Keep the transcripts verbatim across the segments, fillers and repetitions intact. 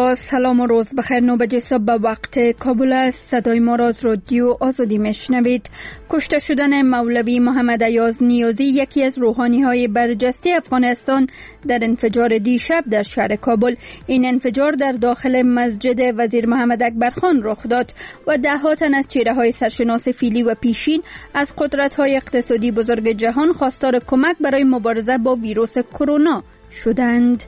با سلام و روز بخیر. نوبت صبح به وقت کابل است. صدای ما را از رادیو آزادی میشنوید. کشته شدن مولوی محمد ایاز نیازی، یکی از روحانی های برجسته افغانستان، در انفجار دیشب در شهر کابل. این انفجار در داخل مسجد وزیر محمد اکبر خان رخ داد و ده ها تن از چهره های سرشناس فیلی و پیشین از قدرت های اقتصادی بزرگ جهان خواستار کمک برای مبارزه با ویروس کرونا شدند.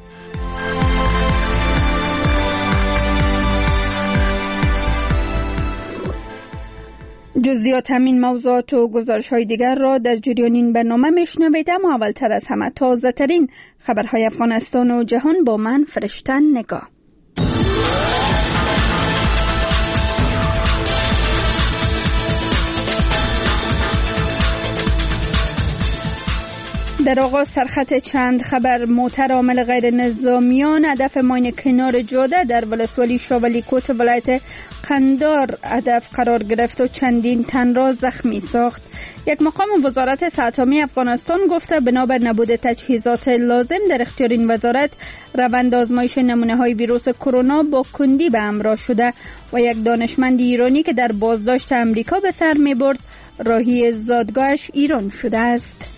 جزئیات همین موضوعات و گزارش های دیگر را در جریان این برنامه میشنوید، اما اولتر از همه تازه ترین خبرهای افغانستان و جهان با من فرشته نگاه. در آغاز سرخط چند خبر. موتر عامل غیر نظامیان هدف ماین کنار جاده در ولسوالی شاولی کوت ولایت قندار هدف قرار گرفت و چندین تن را زخمی ساخت. یک مقام وزارت صحت عامه افغانستان گفته بنابر نبود تجهیزات لازم در اختیار این وزارت، روند آزمایش نمونه های ویروس کرونا با کندی به همراه شده و یک دانشمند ایرانی که در بازداشت امریکا به سر می برد راهی زادگاهش ایران شده است.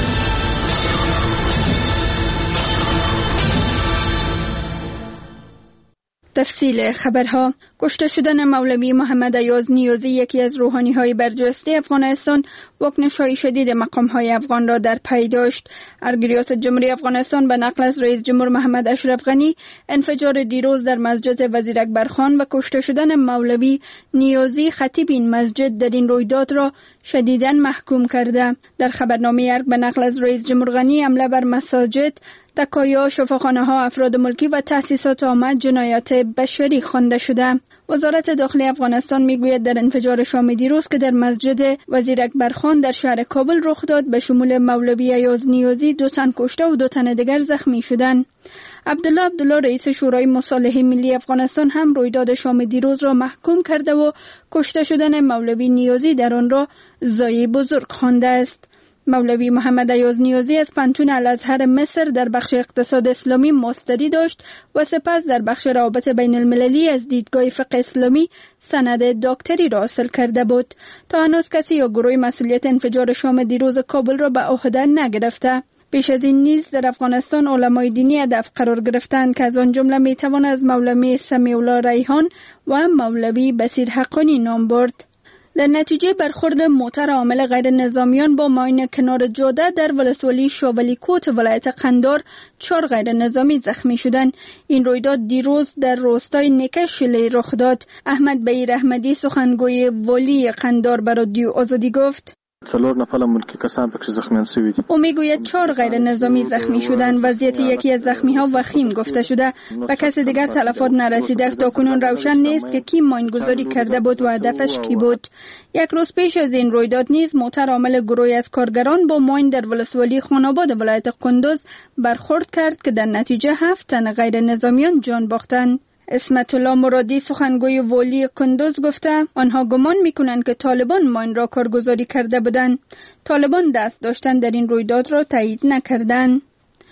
تفصیل خبرها. کشته شدن مولوی محمد ایاز نیازی، یکی از روحانی های برجسته افغانستان، واکنش های شدید مقام های افغان را در پی داشت. ریاست جمهوری افغانستان به نقل از رئیس جمهور محمد اشرف غنی، انفجار دیروز در مسجد وزیر اکبر خان و کشته شدن مولوی نیازی خطیب این مسجد در این رویداد را شدیداً محکوم کرده. در خبرنامه ارگ به نقل از رئیس جمهور غنی، حمله بر مساجد، تکایا، شفاخانه ها، افراد ملکی و تأسیسات عامه جنایات بشری خوانده شده. وزارت داخلی افغانستان میگوید در انفجار شام دیروز که در مسجد وزیر اکبر خان در شهر کابل رخ داد، به شمول مولوی ایاز نیازی دو تن کشته و دو تن دیگر زخمی شدند. عبدالله عبدالله رئیس شورای مصالحه ملی افغانستان هم رویداد شام دیروز را محکوم کرده و کشته شدن مولوی نیازی در آن را ضایعه بزرگ خوانده است. مولوی محمد ایاز نیازی از پانتون الازهر مصر در بخش اقتصاد اسلامی ماستری داشت و سپس در بخش روابط بین المللی از دیدگاه فقه اسلامی سند دکتری را حاصل کرده بود. تا هنوز کسی یا گروه مسئولیت انفجار شام دیروز کابل را به عهده نگرفته. پیش از این نیز در افغانستان علمای دینی هدف قرار گرفتند که از آن جمله می توان از مولوی سمیع الله ریحان و مولوی بصیر حقانی نام برد. در نتیجه برخورد موتر عامل غیر نظامیان با ماین کنار جاده در ولسوالی شاولی کوت ولایت قندار، چهار غیر نظامی زخمی شدند. این رویداد دیروز در روستای نیکه شلی رخ داد. احمد بیر احمدی، سخنگوی والی قندار، به رادیو آزادی گفت څلور نفر ملکی کسان پکې زخمیان شوي دي. او میگوید چهار غیر نظامی زخمی شدند. وضعیت یکی از زخمی ها وخیم گفته شده و کسی دیگر تلفات نرسیده. تاکنون روشن نیست که کی ماینگذاری کرده بود و هدفش کی بود. یک روز پیش از این رویداد نیز موتر عامل گروهی از کارگران با ماین در ولسوالی خاناباد ولایت قندوز برخورد کرد که در نتیجه هفت تن غیر نظامیان جان باختند. اسمت الله مرادی، سخنگوی والی کندوز، گفته آنها گمان میکنند که طالبان ماین را کارگزاری کرده بودند. طالبان دست داشتن در این رویداد را تایید نکردند.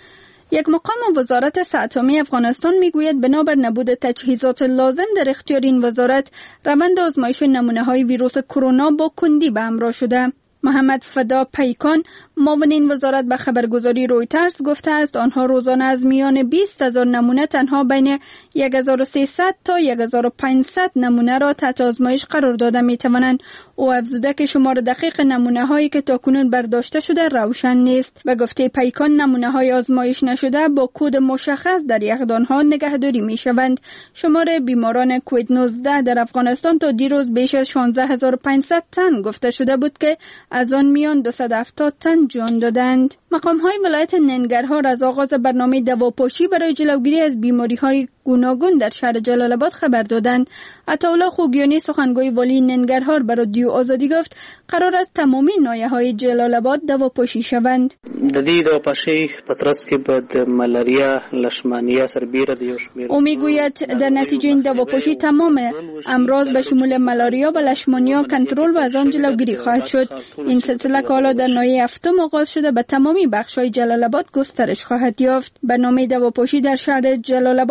یک مقام وزارت صحت عامه افغانستان میگوید بنابر نبود تجهیزات لازم در اختیار این وزارت، روند آزمایش نمونه های ویروس کرونا با کندی به همراه شده. محمد فدا پیکان، معاون این وزارت، به خبرگزاری رویترز گفته است آنها روزانه از میان بیست هزار نمونه تنها بین هزار و سیصد تا هزار و پانصد نمونه را تحت آزمایش قرار داده می توانند. او افزوده که شمار دقیق نمونه هایی که تاکنون برداشته شده روشن نیست. به گفته پیکان، نمونه های آزمایش نشده با کد مشخص در یخدان ها نگهداری می شوند. شمار بیماران کووید نوزده در افغانستان تا دیروز بیش از شانزده هزار و پانصد تن گفته شده بود که از آن میان دویست و هفتاد تن جان دادند. مقام های ولایت ننگرهار از آغاز برنامه دواپاشی برای جلوگیری از بیماری های گوناگون در شهر جلال آباد خبر دادند. عطاالله خوگیانی، سخنگوی والی ننگرهار، به رادیو آزادی گفت قرار است تمامی ناحیه‌های جلال آباد دواپاشی شوند. د دې دواپاشی په ترڅ کې به ملاریا، لشمانیا، سربیره د یو شمېر او میگوید در نتیجه این دواپاشی تمام امراض به شمول ملاریا و لشمانیا کنترل و از آن جلوگیری خواهد شد. این سلسله که حالا در ناحیه هفتم آغاز شده به تمامی بخش‌های جلال آباد گسترش خواهد یافت. برنامه دواپاشی در شهر جلال آباد در حال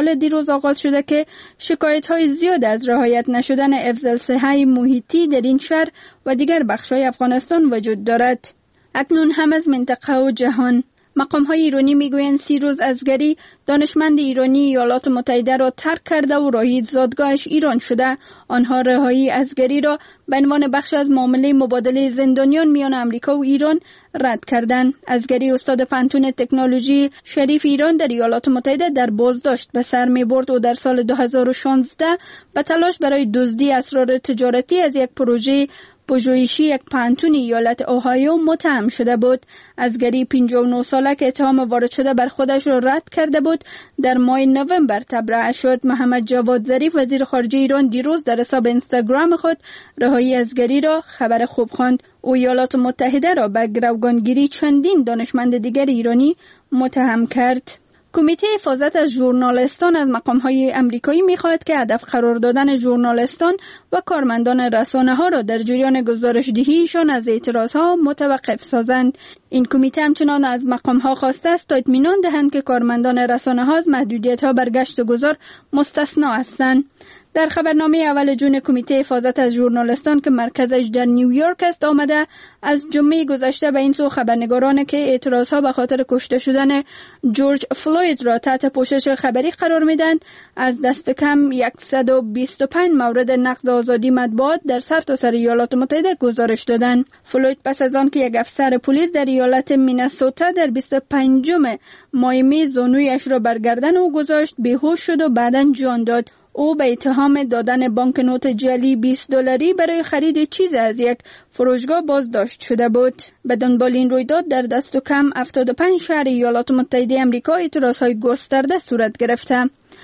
سال دیروز آغاز شده که شکایت‌های زیاد از رعایت نشدن افضل صحه محیطی در این شهر و دیگر بخش‌های افغانستان وجود دارد. اکنون هم از منطقه و جهان مقام‌های ایرانی میگویند سی روز ازگری دانشمند ایرانی ایالات متحده را ترک کرده و راهی زادگاهش ایران شده. آنها رهایی ازگری را به عنوان بخش از معامله مبادله زندانیان میان امریکا و ایران رد کردند. ازگری استاد پانتون تکنولوژی شریف ایران در ایالات متحده در بازداشت به سر می‌برد و در سال دو هزار و شانزده به تلاش برای دزدی اسرار تجارتی از یک پروژه پژوهشی یک پانتون ایالت اوهایو متهم شده بود. ازگری پنجاه و نه ساله که اتهام وارد شده بر خودش را رد کرده بود در ماه نوامبر تبرئه شد. محمد جواد ظریف وزیر خارجه ایران دیروز در حساب اینستاگرام خود رهایی ازگری را خبر خوب خواند. او ایالات متحده را به گروگانگیری چندین دانشمند دیگر ایرانی متهم کرد. کمیته حفاظت از ژورنالیستان از مقام‌های آمریکایی می‌خواهد که هدف قرار دادن ژورنالیستان و کارمندان رسانه‌ها را در جریان گزارش‌دهیشان از اعتراض‌ها متوقف سازند. این کمیته همچنان از مقام‌ها خواسته است تا اطمینان دهند که کارمندان رسانه‌ها از محدودیت‌ها بر گشت و گذار مستثنا هستند. در خبرنامه اول جون کمیته حفاظت از ژورنالیستان که مرکزش در نیویورک است آمده از جمعه گذشته به این سو خبرنگاران که اعتراضها به خاطر کشته شدن جورج فلوید را تحت پوشش خبری قرار میدند از دست کم صد و بیست و پنج مورد نقض آزادی مطبوعات در سرتاسر ایالات متحده گزارش دادند. فلوید پس از آن که یک افسر پلیس در ایالت مینسوتا در بیست و پنجم ماه می زانویش را بر گردن او گذاشت بیهوش شد و بعداً جان داد. او به اتهام دادن بانک نوت جعلی بیست دلاری برای خرید چیز از یک فروشگاه بازداشت شده بود. به دنبال این رویداد در دست و کم هفتاد و پنج شهر ایالات متحده آمریکا اعتراضهای گسترده صورت گرفته.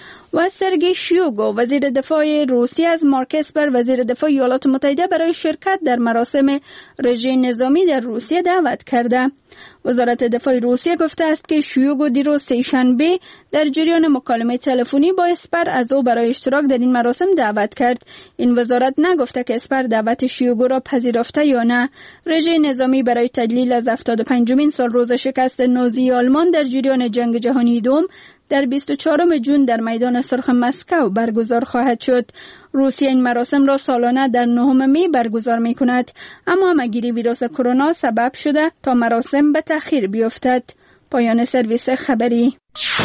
و سرگئی شویگو وزیر دفاع روسیه از مارک اسپر وزیر دفاع ایالات متحده برای شرکت در مراسم رژه نظامی در روسیه دعوت کرده. وزارت دفاع روسیه گفته است که شویگو دیروز سه‌شنبه در جریان مکالمه تلفنی با اسپر از او برای اشتراک در این مراسم دعوت کرد. این وزارت نگفته که اسپر دعوت شویگو را پذیرفته یا نه. رژه نظامی برای تدلیل از هفتاد و پنجمین سال روز شکست نازی آلمان در جریان جنگ جهانی دوم در بیست و چهارم ژوئن در میدان سرخ مسکو برگزار خواهد شد. روسیه این مراسم را سالانه در نهم می برگزار می کند، اما همه‌گیری ویروس کرونا سبب شده تا مراسم به تأخیر بیفتد. پایان سرویس خبری.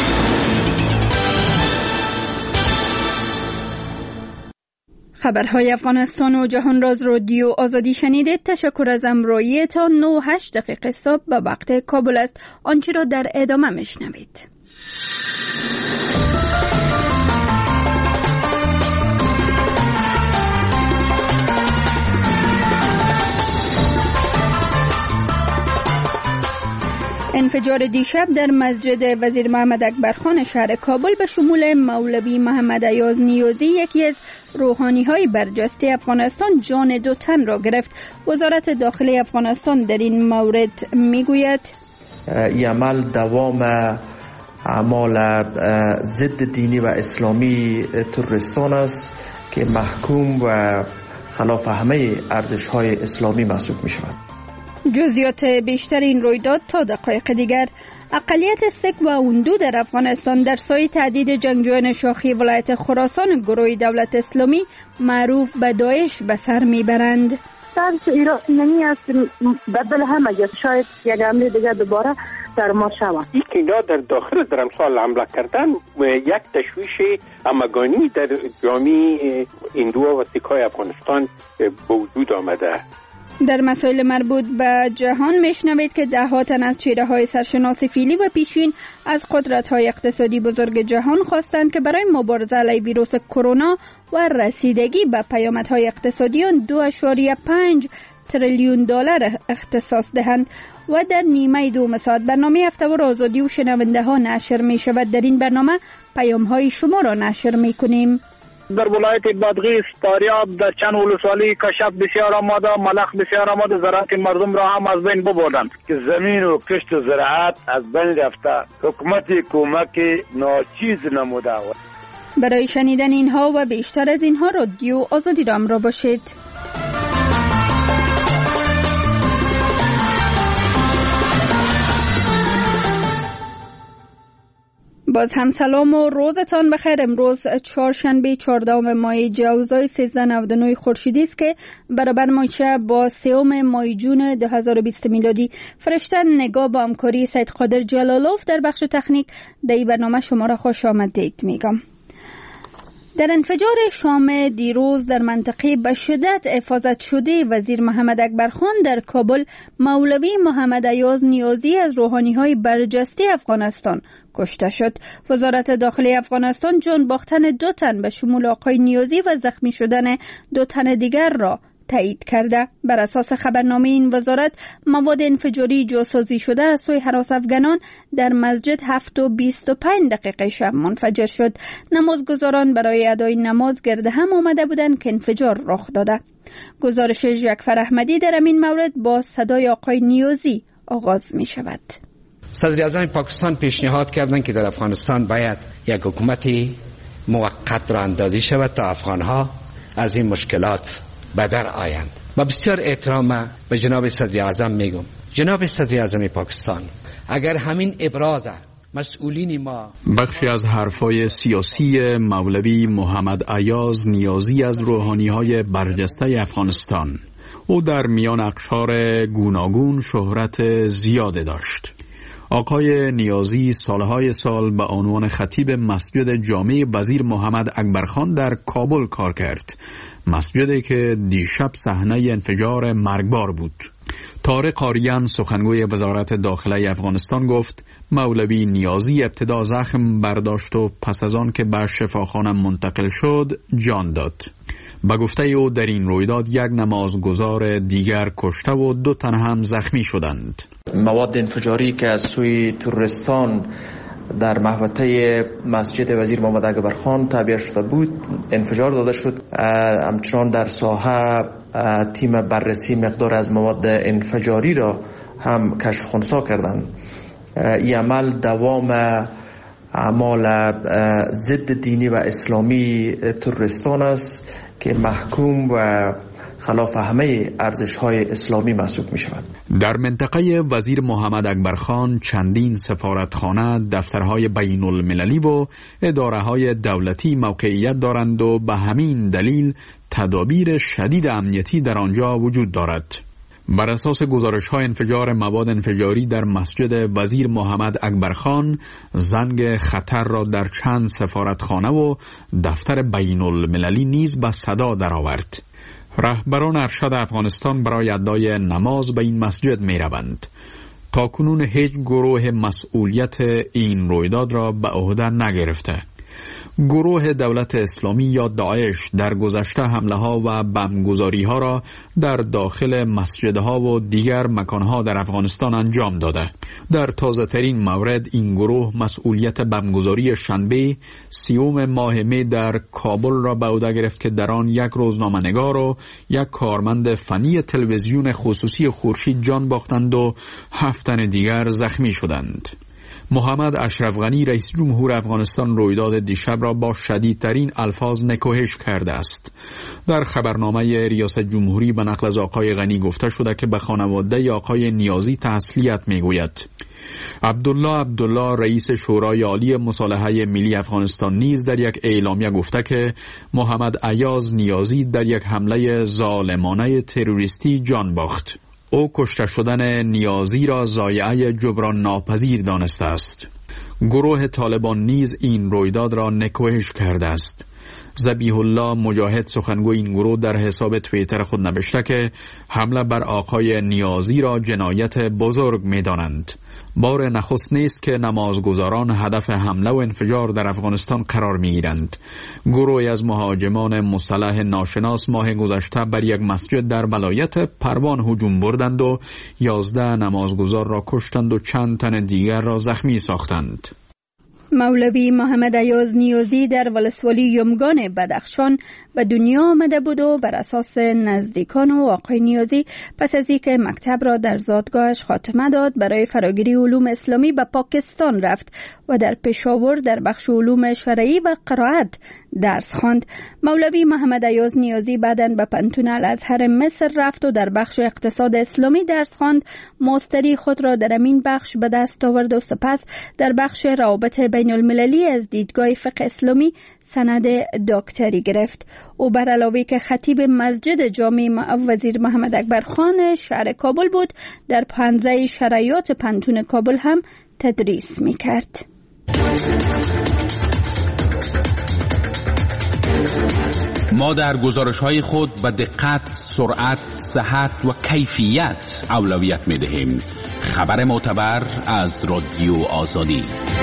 خبرهای افغانستان و جهان راز رادیو آزادی شنیدید. تشکر از همراهی تا نه و هشت دقیقه صبح به وقت کابل است. آنچه را در ادامه میشنوید. انفجار دیشب در مسجد وزیر محمد اکبرخان شهر کابل به شمول مولوی محمد ایاز نیازی یکی از روحانی‌های برجسته افغانستان جان دو تن را گرفت. وزارت داخلی افغانستان در این مورد میگوید این عمل دوام اعمال ضد دینی و اسلامی تروریستان است که محکوم و خلاف همه ارزش‌های اسلامی محسوب می‌شود. جزئیات بیشتر این رویداد تا دقایق دیگر. اقلیت سک و اوندو در افغانستان در سایه تهدید جنگجویان شاخی ولایت خراسان گروه دولت اسلامی معروف به داعش به سر میبرند. سرش ایرانی است بدل هم اگر شاید یک حمله دیگر دوباره در ما شود. این که اینا در داخل در امسال حمله کردن و یک تشویش همگانی در جامعه هندو و سیک‌های افغانستان به وجود آمده. در مسائل مربوط به جهان میشنوید که ده ها تن از چهره‌های سرشناس فعلی و پیشین از قدرت‌های اقتصادی بزرگ جهان خواستند که برای مبارزه علیه ویروس کرونا و رسیدگی به پیامدهای اقتصادی آن دو ممیز پنج تریلیون دلار اختصاص دهند و در نیمه دوم ساعت برنامه هفته‌وار آزادی و شنونده ها نشر می شود. در این برنامه پیام‌های شما را نشر می کنیم. در ولایت بادغیس فاریاب در چند ولسوالی کشف بسیار آمده، ملخ بسیار آمده، زراعت مردم را هم از بین ببردند که زمین و کشت و زراعت از بین رفته. حکومت کمک ناچیز نموده. برای شنیدن اینها و بیشتر از اینها رادیو آزادی را همراه باشید. باز هم سلام و روزتان بخیر. امروز چهارشنبه چهاردهم ماه جوزای سیزده نود و نه خورشیدی است که برابر میشه با سوم ماه جون دو هزار و بیست میلادی. فرشتن نگاه با همکاری سید قادر جلالوف در بخش تکنیک در این برنامه شما را خوش آمدید میگم. در انفجار شام دیروز در منطقه به شدت حفاظت شده وزیر محمد اکبرخان در کابل، مولوی محمد ایاز نیازی از روحانی‌های برجسته افغانستان کشته شد. وزارت داخلی افغانستان جان باختن دو تن به شمول آقای نیازی و زخمی شدن دو تن دیگر را تایید کرده. بر اساس خبرنامه این وزارت، مواد انفجاری جاسازی شده از سوی هراس افغانان در مسجد هفت و بیست و پنج دقیقه شب منفجر شد. نمازگزاران برای ادای نماز گرد هم آمده بودند که انفجار رخ داده. گزارش جعفر احمدی در این مورد با صدای آقای نیازی آغاز می شود. صدر اعظم پاکستان پیشنهاد کردند که در افغانستان باید یک حکومتی موقت را اندازی شود تا افغانها از این مشکلات به در آیند. و بسیار احترام به جناب صدر اعظم میگم، جناب صدر اعظم پاکستان، اگر همین ابراز مسئولین ما. بخشی از حرفای سیاسی مولوی محمد ایاز نیازی از روحانی‌های برجسته افغانستان. او در میان اقشار گوناگون شهرت زیاده داشت. آقای نیازی سالهای سال به عنوان خطیب مسجد جامع وزیر محمد اکبرخان در کابل کار کرد، مسجدی که دیشب صحنه انفجار مرگبار بود. طارق آریان سخنگوی وزارت داخلی افغانستان گفت مولوی نیازی ابتدا زخم برداشت و پس از آن که به شفاخانه منتقل شد جان داد. به گفته او در این رویداد یک نمازگزار دیگر کشته و دو تن هم زخمی شدند. مواد انفجاری که از سوی تروریستان در محوطه مسجد وزیر محمد اکبرخان تعبیه شده بود انفجار داده شد. همچنان در ساحه تیم بررسی مقدار از مواد انفجاری را هم کشف خنثی کردند. این عمل دوام اعمال ضد دینی و اسلامی تروریستان است که محکوم و خلاف همه ارزش‌های اسلامی محسوب می‌شود. در منطقه وزیر محمد اکبرخان چندین سفارتخانه، دفترهای بین المللی و اداره‌های دولتی موقعیت دارند و به همین دلیل تدابیر شدید امنیتی در آنجا وجود دارد. بر اساس گزارش‌های انفجار مواد انفجاری در مسجد وزیر محمد اکبرخان، زنگ خطر را در چند سفارتخانه و دفتر بین المللی نیز به صدا درآورد. رهبران ارشد افغانستان برای ادای نماز به این مسجد می روند. تا کنون هیچ گروه مسئولیت این رویداد را به عهده نگرفته. گروه دولت اسلامی یا داعش در گذشته حمله ها و بمبگذاری ها را در داخل مسجدها و دیگر مکانها در افغانستان انجام داده. در تازه ترین مورد این گروه مسئولیت بمبگذاری شنبه سیوم ماه می در کابل را به عهده گرفت که در آن یک روزنامه‌نگار و یک کارمند فنی تلویزیون خصوصی خورشید جان باختند و هفت تن دیگر زخمی شدند. محمد اشرف غنی رئیس جمهور افغانستان رویداد دیشب را با شدیدترین الفاظ نکوهش کرده است. در خبرنامه ریاست جمهوری به نقل از آقای غنی گفته شده که به خانواده آقای نیازی تسلیت میگوید. عبدالله عبدالله رئیس شورای عالی مصالحه ملی افغانستان نیز در یک اعلامیه گفته که محمد ایاز نیازی در یک حمله ظالمانه تروریستی جان باخت. او کشته شدن نیازی را ضایعه جبران ناپذیر دانسته است. گروه طالبان نیز این رویداد را نکوهش کرده است. ذبیح الله مجاهد سخنگوی این گروه در حساب توییتر خود نوشته که حمله بر آقای نیازی را جنایت بزرگ می دانند. بار نخست نیست که نمازگزاران هدف حمله و انفجار در افغانستان قرار می گیرند. گروهی از مهاجمان مسلح ناشناس ماه گذشته بر یک مسجد در ولایت پروان هجوم بردند و یازده نمازگزار را کشتند و چند تن دیگر را زخمی ساختند. مولوی محمد ایاز نیازی در ولسوالی یمگان بدخشان به دنیا آمده بود و بر اساس نزدیکان و آقای نیازی پس از اینکه مکتب را در زادگاهش خاتمه داد برای فراگیری علوم اسلامی به پاکستان رفت و در پشاور در بخش علوم شرعی و قرائت درس خواند. مولوی محمد ایاز نیازی بعداً به پنتون الازهر مصر رفت و در بخش اقتصاد اسلامی درس خواند. ماستری خود را در این بخش به دست آورد و سپس در بخش روابط بین المللی از دیدگاه فقه اسلامی سند دکتری گرفت. او بر علاوه که خطیب مسجد جامع وزیر محمد اکبر خان شهر کابل بود، در حوزه شرعیات پنتون کابل هم تدریس می‌کرد. ما در گزارش‌های خود به دقت، سرعت، صحت و کیفیت اولویت می‌دهیم. خبر معتبر از رادیو آزادی.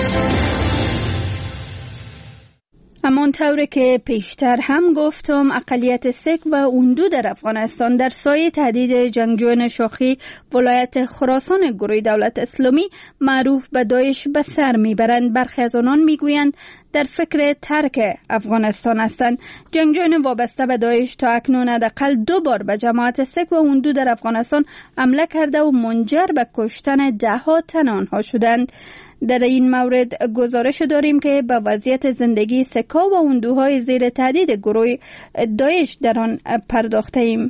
همان طوری که پیشتر هم گفتم، اقلیت سک و اوندو در افغانستان در سایه تهدید جنگجویان شاخی ولایت خراسان گروه دولت اسلامی معروف به داعش به سر میبرند. برخی از آنان میگویند در فکر ترک افغانستان هستند. جنگجویان وابسته به داعش تا اکنون حداقل دو بار به جماعت سک و اوندو در افغانستان حمله کرده و منجر به کشتن ده ها تن آنها شدند. در این مورد گزارش داریم که به وضعیت زندگی سکا و اوندوهای زیر تهدید گروه داعش در آن پرداخته ایم.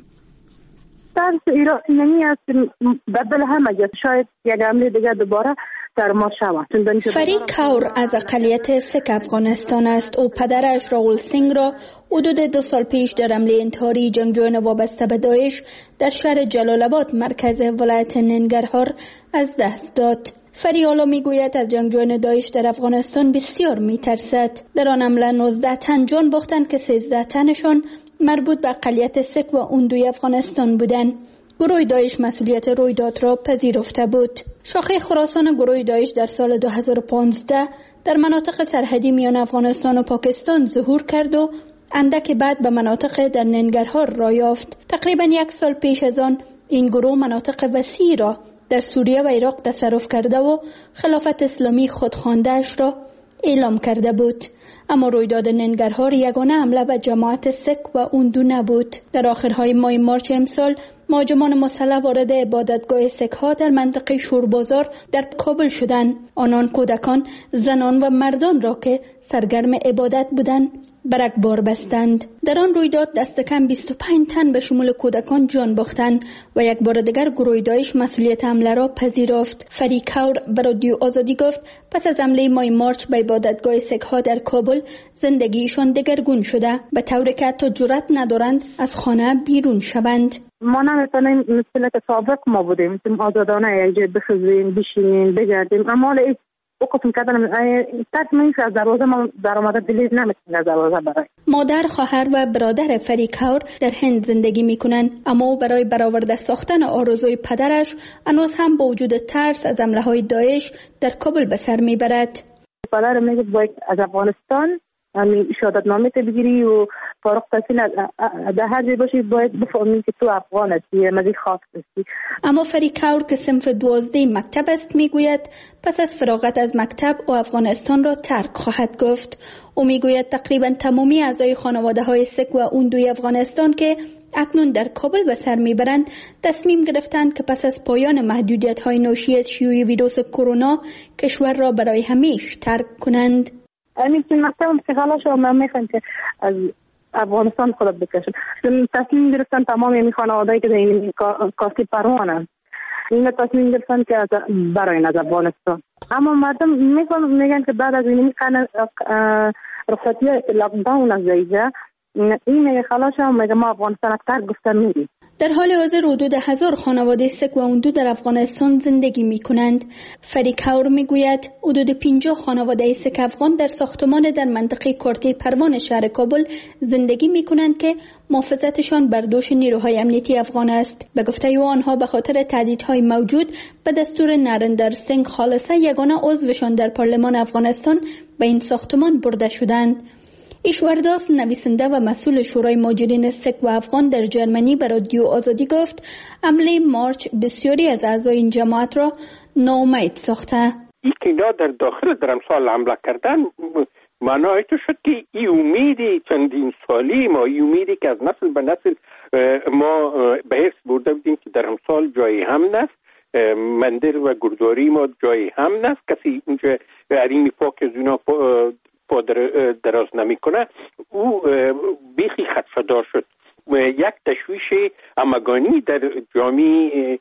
ترس ایران نمی است بدل همه، شاید یک حمله دیگه دوباره در ما شود. فری کور از اقلیت سک افغانستان است. او پدرش راول سینگ را حدود دو سال پیش در حمله انتحاری جنگجویان وابسته به داعش در شهر جلال آباد مرکز ولایت ننگرهار از دست داد. فری حالا میگوید از جنگجویان داعش در افغانستان بسیار میترسد. در آن حمله نوزده تن جان باختند که سیزده تنشان مربوط به اقلیت سک و اوندوی افغانستان بودند. گروه داعش مسئولیت رویداد را پذیرفته بود. شاخه خراسان گروه داعش در سال دو هزار و پانزده در مناطق سرحدی میان افغانستان و پاکستان ظهور کرد و اندک بعد به مناطق در ننگرهار را یافت. تقریبا یک سال پیش از آن این گروه مناطق وسیع را در سوریه و عراق تصرف کرده و خلافت اسلامی خودخوانده‌اش را اعلام کرده بود. اما رویداد ننگرهار یگانه حمله به جماعت سک و اوندو نبود. در آخرهای ماه مارچ امسال مهاجمان مسلح وارد عبادتگاه سک ها در منطقه شوربازار در کابل شدند. آنان کودکان، زنان و مردان را که سرگرم عبادت بودند برک بار بستند. در آن رویداد دست کم بیست و پنج تن به شمول کودکان جان باختند و یک بار دیگر گروه داعش مسئولیت حمله را پذیرفت. فری کور به رادیو آزادی گفت پس از حمله ماه مارچ به عبادتگاه سک ها در کابل زندگیشان دگرگون شده، به طوری که حتی جرأت ندارند از خانه بیرون شوند. ما نمیتونیم مثل که سابق ما بودیم، مثل آزادانه یک جای بخزیم، بشینیم، بگردیم. اما حالا وقتم کردن تکمیل از دروازه ما در آمده دلیل نمیتونه از دروازه برای. مادر، خواهر و برادر فری کور در هند زندگی میکنند، اما او برای برآورده ساختن آرزوی پدرش هنوز هم با وجود ترس از حمله های داعش در کابل به سر میبرد. پدر میگه باید از افغانستان همین شهادت نامه بگیری و فارغ التحصیل در هر جای باشی باید بفهمی که تو افغان هستی، مزی خاص هستی. اما فری کور که صنف دوازده مکتب است میگوید پس از فراغت از مکتب او افغانستان را ترک خواهد گفت. او میگوید تقریبا تمامی اعضای خانواده های سک و اوندوی افغانستان که اکنون در کابل به سر میبرند تصمیم گرفتند که پس از پایان محدودیت های ناشی از شیوع ویروس کرونا کشور را برای همیشه ترک کنند. همین که مکتبم که خلاص شد من میخوام که از افغانستان خود بکشم. تصمیم گرفتن تمام این خانواده‌ای که در این کاستی پروانن این تصمیم گرفتن که برای از افغانستان. اما مردم میگن میگن که بعد از این رخصتی لاک داون از اینجا این میگه خلاص شد میگه ما افغانستان ترک گفتن میریم. در حال حاضر حدود هزار خانواده سک و اوندو در افغانستان زندگی می کنند. فری کور می گوید حدود پنجاه خانواده سک افغان در ساختمان در منطقه کارته پروان شهر کابل زندگی می کنند که محافظتشان بر دوش نیروهای امنیتی افغان است. به گفته او آنها به خاطر تهدیدهای موجود به دستور نریندر سینگ خالصه یگانه عضوشان در پارلمان افغانستان به این ساختمان برده شدند. ایشورداس نویسنده و مسئول شورای مهاجرین سک و افغان در جرمنی به رادیو آزادی گفت حمله مارچ بسیاری از اعضای این جماعت را ناامید ساخته. این که اینا در داخل در امسال حمله کردن معنای تو شد که این امیدی چندین سالی ما، این امیدی که از نسل به نسل ما به حس برده بودیم که در امسال جایی هم نست، مندر و گرداری ما جایی هم نست، کسی اونجا حریم پاک از اونا پا دراز نمی کنه، او بیخی خدشه‌دار شد. یک تشویش همگانی در جامعه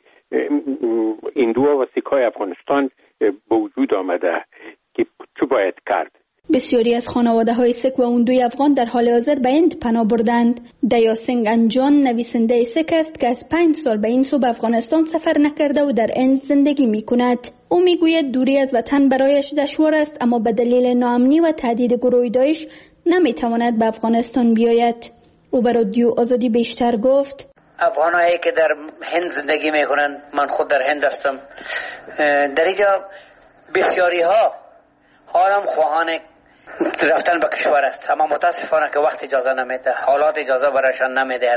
هندوها و سیک‌های افغانستان به وجود آمده که چه باید کرد. بسیاری از خانواده های سک و اوندوی افغان در حال حاضر به هند پناه بردند. دیا سنگ انجان نویسنده سک است که از پنج سال به این سو به افغانستان سفر نکرده و در هند زندگی می کند. او می گوید دوری از وطن برایش دشوار است، اما به دلیل ناامنی و تهدید گروه داعش نمی تواند به افغانستان بیاید. او به رادیو آزادی بیشتر گفت: افغانایی که در هند زندگی می کنند، من خود در هند هستم، در اینجا بسیاری ها حالم خواهان رفتن به کشور است، اما متاسفانه که وقت اجازه نمیده، حالات اجازه برایشان نمیدهد.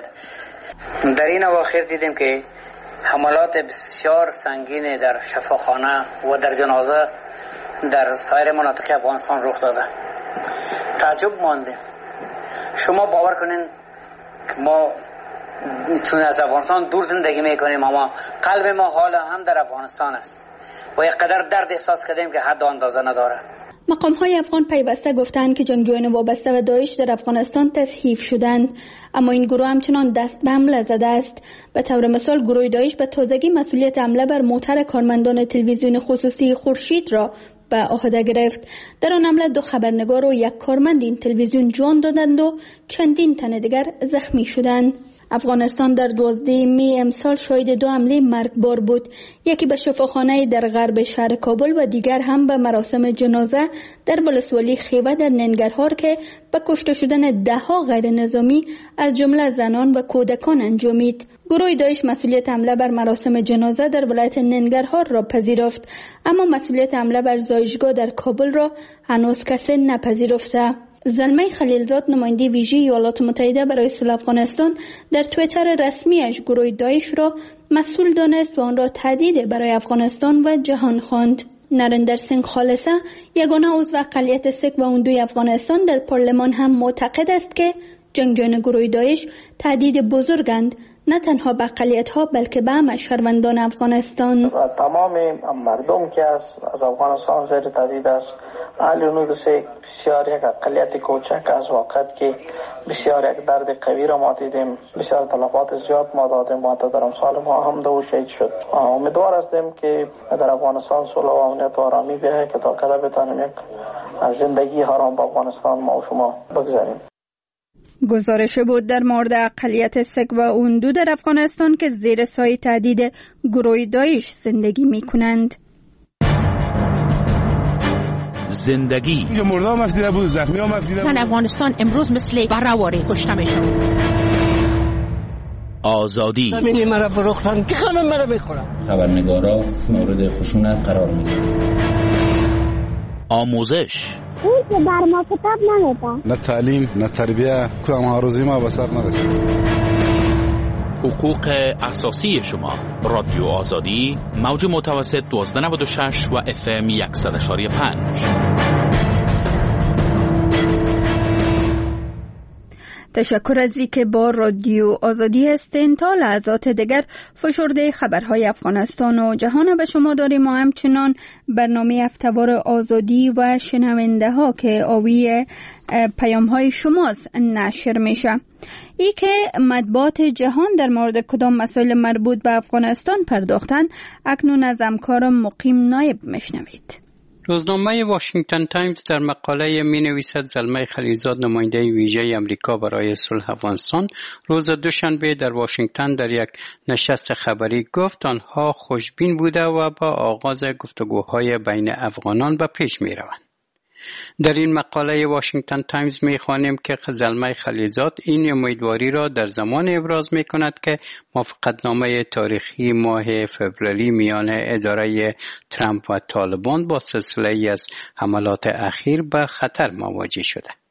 در این اواخر دیدیم که حملات بسیار سنگین در شفاخانه و در جنازه در سایر مناطق افغانستان رخ داده. تعجب ماندیم. شما باور کنین که ما چون از افغانستان دور زندگی میکنیم، اما قلب ما حالا هم در افغانستان است و یک قدر درد احساس کردیم که حد و اندازه نداره. مقام های افغان پیوسته گفتند که جنگجویان وابسته به داعش در افغانستان تضعیف شدند، اما این گروه همچنان دست به حمله زده است. به طور مثال گروه داعش به تازگی مسئولیت حمله بر موتر کارمندان تلویزیون خصوصی خورشید را به عهده گرفت. در آن حمله دو خبرنگار و یک کارمند این تلویزیون جان دادند و چندین تن دیگر زخمی شدند. افغانستان در دوازده می امسال شاهد دو حمله مرگبار بود، یکی به شفاخانه در غرب شهر کابل و دیگر هم به مراسم جنازه در ولسوالی خیوه در ننگرهار که به کشته شدن ده ها غیر نظامی از جمله زنان و کودکان انجامید. گروه داعش مسئولیت حمله بر مراسم جنازه در ولایت ننگرهار را پذیرفت، اما مسئولیت حمله بر زایشگاه در کابل را هنوز کسی نپذیرفته. زلمه خلیلزاد نماینده ویژه ایالات متحده برای صلح افغانستان در توییتر رسمیش گروه داعش را مسئول دانست و آن را تهدید برای افغانستان و جهان خواند. نریندر سینگ خالصه، یگانه عضو اقلیت سک و اوندوی افغانستان، در پارلمان هم معتقد است که جنگجویان گروه داعش تهدید بزرگند، نه تنها به اقلیت‌ها بلکه به همه شهروندان افغانستان. تمام مردم که از افغانستان زیر تهدید است. اهل نود سک بسیار یک اقلیت کوچک از وقت که بسیار یک درد قوی را ما دیدیم، بسیار تلفات زیاد ما دادیم و حتی در امسال ما هم دو شهید شد. امیدوار هستیم که در افغانستان صلح و امنیت و آرامی بیاید که تا کده بتانیم یک زندگی آرام با افغانستان ما و شما بگذاریم. گزارش بود در مورد اقلیت سک و اوندو در افغانستان که زیر سایه تهدید گروه داعش زندگی می کنند. زندگی اینجا مرده هم افدیده بود، زخمی هم افدیده بود. زن افغانستان امروز مثل برهواری کشته میشن. آزادی زمینی مرا فروختن که همه مرا بخورن. خبرنگارا مورد خشونت قرار میگیرن. آموزش اون که بر ما کتاب نمیده، نه تعلیم نه تربیه، کدام هاروزی ما به سر نرسید. حقوق اساسی شما. رادیو آزادی، موج متوسط دوازده نود و شش و اف ام صد و پنج. تشکر از اینکه با رادیو آزادی هستین. تا لحظات دیگر فشرده خبرهای افغانستان و جهان به شما داریم و همچنان برنامه هفته‌وار آزادی و شنونده ها که آوی پیام های شماست نشر میشه. ای که مطبوعات جهان در مورد کدام مسائل مربوط به افغانستان پرداختن، اکنون از همکار مقیم نایب میشنوید. روزنامه واشنگتن تایمز در مقاله می نویسد زلمه خلیلزاد نماینده ویژه امریکا برای صلح افغانستان روز دوشنبه در واشنگتن در یک نشست خبری گفت آنها خوشبین بوده و با آغاز گفتگوهای بین افغانان به پیش می روند. در این مقاله واشنگتن تایمز می خوانیم که زلمه خلیلزاد این امیدواری را در زمان ابراز می کند که موافقتنامه تاریخی ماه فوریه میان اداره ترامپ و طالبان با سلسله ای از حملات اخیر به خطر مواجه شده.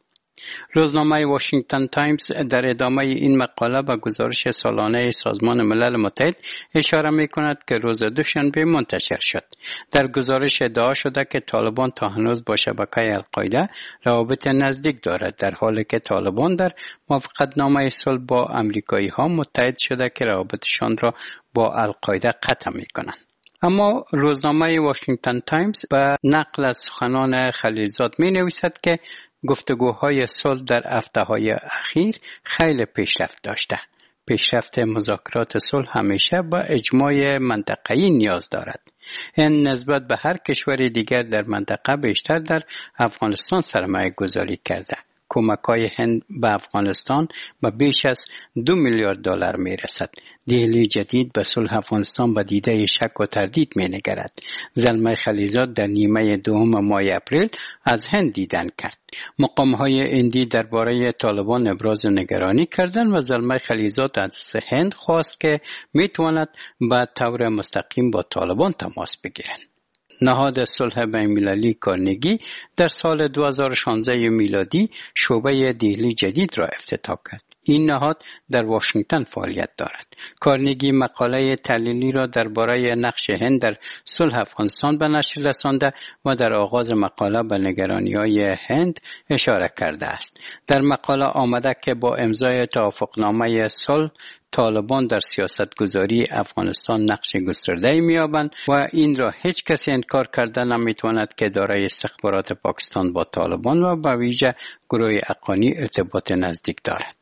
روزنامه واشنگتن تایمز در ادامه این مقاله به گزارش سالانه سازمان ملل متحد اشاره می کند که روز دوشنبه منتشر شد. در گزارش ادعا شده که طالبان تا هنوز با شبکه القاعده روابط نزدیک دارد، در حالی که طالبان در موافقتنامه صلح با امریکایی ها متحد شده که روابطشان را با القاعده قطع می کنند. اما روزنامه واشنگتن تایمز به نقل از سخنان خلیلزاد می نویسد که گفتگوهای صلح در هفته‌های اخیر خیلی پیشرفت داشته. پیشرفت مذاکرات صلح همیشه با اجماع منطقه‌ای نیاز دارد. این نسبت به هر کشور دیگر در منطقه بیشتر در افغانستان سرمایه گذاری کرده. کمک‌های هند به افغانستان به بیش از دو میلیارد دلار می‌رسد. دهلی جدید به صلح افغانستان به دیده شک و تردید می‌نگرد. زلمه خلیلزاد در نیمه دوم ماه اپریل از هند دیدن کرد. مقام‌های هندی درباره طالبان ابراز نگرانی کردند و زلمه خلیلزاد از هند خواست که می‌تواند به طور مستقیم با طالبان تماس بگیرد. نهاد صلح بین‌المللی کارنگی در سال دو هزار و شانزده میلادی شعبه دهلی جدید را افتتاح کرد. این نهاد در واشنگتن فعالیت دارد. کارنگی مقاله تحلیلی را درباره نقش هند در صلح افغانستان به نشر رسانده و در آغاز مقاله به نگرانی‌های هند اشاره کرده است. در مقاله آمده که با امضای توافقنامه صلح طالبان در سیاستگذاری افغانستان نقش گسترده‌ای می‌یابند و این را هیچ کسی انکار کرده نمی‌تواند که دارای استخبارات پاکستان با طالبان و به ویژه گروه افغانی ارتباط نزدیک دارد.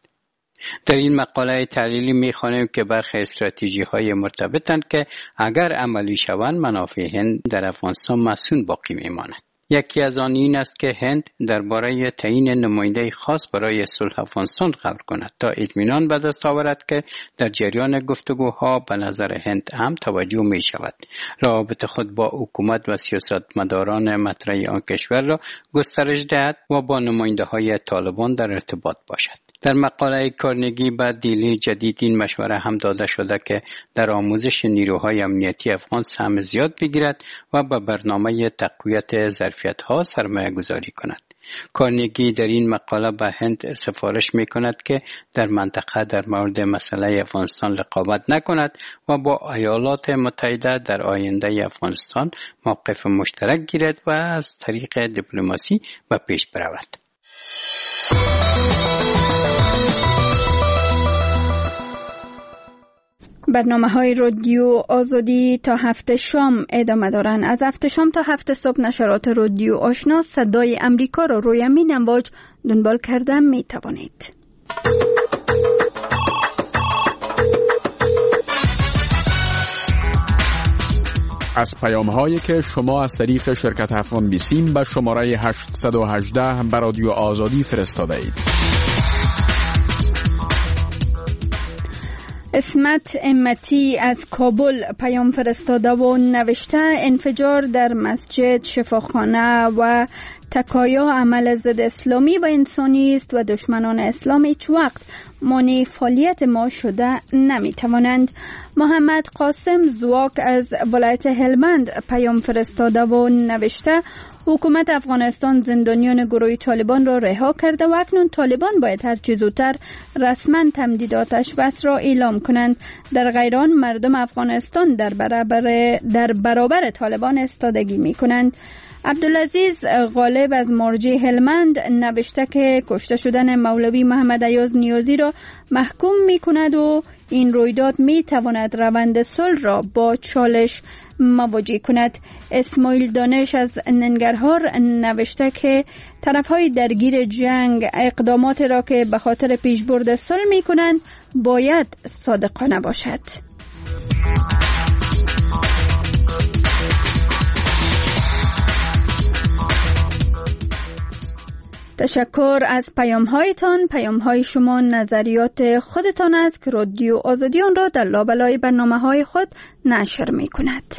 در این مقاله تحلیلی می‌خوانیم که برخی استراتژی‌های مرتبطند که اگر عملی شوند منافع هند در افغانستان مسئول باقی می‌ماند. یکی از آن این است که هند درباره تعیین نماینده خاص برای صلح افغانستان قرار کند تا اطمینان به دست آورد که در جریان گفتگوها به نظر هند هم توجه می شود. روابط خود با حکومت و سیاستمداران مطرح آن کشور را گسترش دهد و با نماینده های طالبان در ارتباط باشد. در مقاله کارنگی به دهلی جدید این مشوره هم داده شده که در آموزش نیروهای امنیتی افغان سهم زیاد بگیرد و به برنامه تقویت ظرفیت‌ها سرمایه گذاری کند. کارنگی در این مقاله به هند سفارش می کند که در منطقه در مورد مسئله افغانستان رقابت نکند و با ایالات متحده در آینده افغانستان موقف مشترک گیرد و از طریق دیپلماسی به پیش برود. برنامه های رادیو آزادی تا هفت شام ادامه دارند. از هفت شام تا هفت صبح نشرات رادیو آشنا صدای امریکا را روی امین امواج دنبال کرده می توانید. از پیام هایی که شما از طریق شرکت افغان بیسیم به شماره هشت یک هشت به رادیو آزادی فرستاده اید. اسمت امتی از کابل پیام فرستاده و نوشته انفجار در مسجد، شفاخانه و تکایا عمل ضد اسلامی و انسانی است و دشمنان اسلام هیچ وقت مانع فعالیت ما شده نمی توانند. محمد قاسم زواک از ولایت هلمند پیام فرستاده و نوشته حکومت افغانستان زندانیان گروه طالبان را رها کرده و اکنون طالبان باید هر چه زودتر رسما تمدیداتش بس را اعلام کنند. در غیر آن مردم افغانستان در برابر در برابر طالبان استادگی می کنند. عبدالعزیز غالب از مرجع هلمند نوشته که کشته شدن مولوی محمد ایاز نیازی را محکوم می کند و این رویداد می تواند روند صلح را با چالش مواجه کند. اسماعیل دانش از ننگرهار نوشته که طرفهای درگیر جنگ اقدامات را که به خاطر پیشبرد صلح می کنند باید صادقانه باشد. تشکر از پیام هایتان. پیام های شما نظریات خودتان است که رادیو آزادی آن را در لابلای برنامه های خود نشر می کند.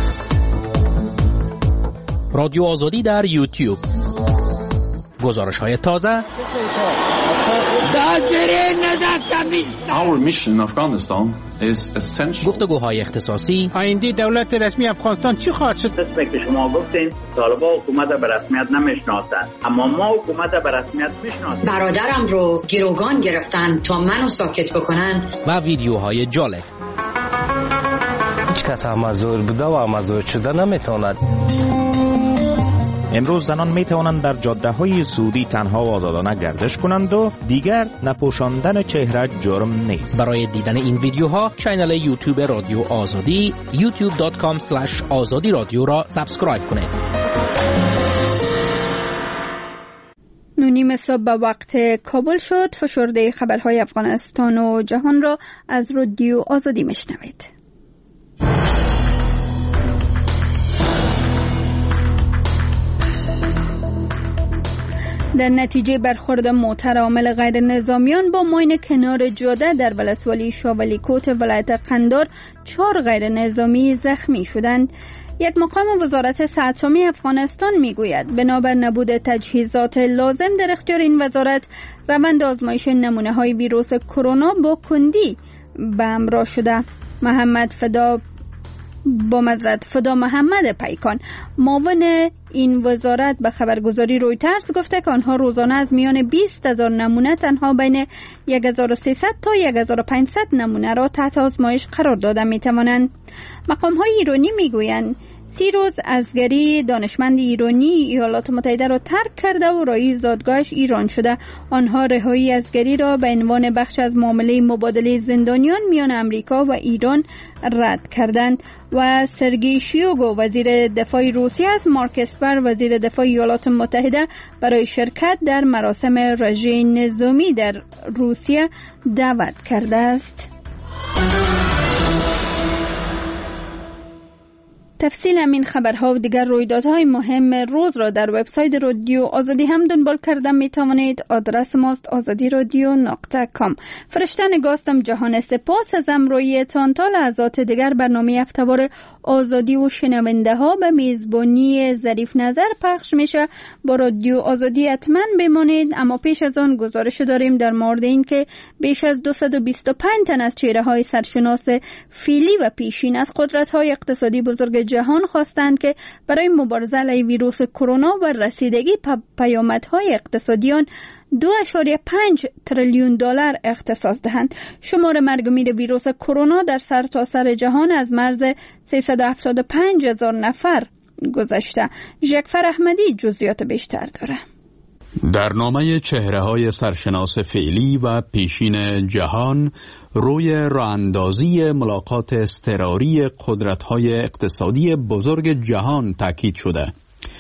رادیو آزادی در یوتیوب، گزارش های تازه Our mission in Afghanistan is essential. گفتگوهای اختصاصی. آینده دولت رسمی افغانستان چی خواهد شد؟ مثل که شما گفتین طالبان حکومت به رسمیت نمیشناسند، اما ما حکومت به رسمیت میشناسیم. برادرم رو گروگان گرفتن تا منو ساکت بکنن. و ویدیوهای جالب. هیچ کس امازور بوده و امازور شده نمیتواند. امروز زنان می توانند در جاده های سعودی تنها و آزادانه گردش کنند و دیگر نپوشاندن چهره جرم نیست. برای دیدن این ویدیوها کانال یوتیوب رادیو آزادی یوتیوب دات کام اسلش آزادی رادیو را سابسکرایب کنید. نونیم صبح به وقت کابل شد. فشرده خبرهای افغانستان و جهان را از رادیو آزادی میشنوید. در نتیجه برخورد موتر عامل غیر نظامیان با ماین کنار جاده در ولسوالی شاولی کوت ولایت قندار چهار غیر نظامی زخمی شدند. یک مقام وزارت صحت عامه افغانستان میگوید بنابر نبود تجهیزات لازم در اختیار این وزارت روند آزمایش نمونه های ویروس کرونا با کندی به همراه شده. محمد فدا با مزرعت فدا محمد پیکان معاون این وزارت به خبرگزاری رویترز گفته که آنها روزانه از میان بیست هزار نمونه تنها بین یک هزار و سیصد تا یک هزار و پانصد نمونه را تحت آزمایش قرار داده می توانند. مقام های ایرانی می گویند سی روز ازگری دانشمند ایرانی ایالات متحده را ترک کرده و رای زادگاهش ایران شده. آنها رهایی ازگری را به عنوان بخش از معامله مبادله زندانیان میان امریکا و ایران رد کردند. و سرگئی شویگو وزیر دفاع روسیه از مارک اسپر وزیر دفاع ایالات متحده برای شرکت در مراسم رژه نظامی در روسیه دعوت کرده است. تفصیل همین خبرها و دیگر رویدادهای مهم روز را در وبسایت رادیو آزادی هم دنبال کردن می توانید. آدرس ماست آزادی رادیو نقطه کام. فرشته نگاستم جهان سپاس از امرویتان. تا لحظات دیگر برنامه هفته‌وار آزادی و شنونده ها به میزبانی ظریف نظر پخش میشه. با رادیو آزادی حتما بمانید. اما پیش از آن گزارش داریم در مورد این که بیش از دویست و بیست و پنج تن از چهره های سرشناس فعلی و پیشین از قدرت های اقتصادی بزرگ جهان خواستند که برای مبارزه علیه ویروس کرونا و رسیدگی پیامدهای اقتصادیان دو ممیز پنج تریلیون دلار اختصاص دهند. شمار مرگ و میر ویروس کرونا در سرتاسر سر جهان از مرز سیصد و هفتاد و پنج هزار نفر گذشته. ژکفر احمدی جزئیات بیشتر داره. در نامه چهره‌های سرشناس فعلی و پیشین جهان روی راه‌اندازی ملاقات اضطراری قدرت‌های اقتصادی بزرگ جهان تاکید شده.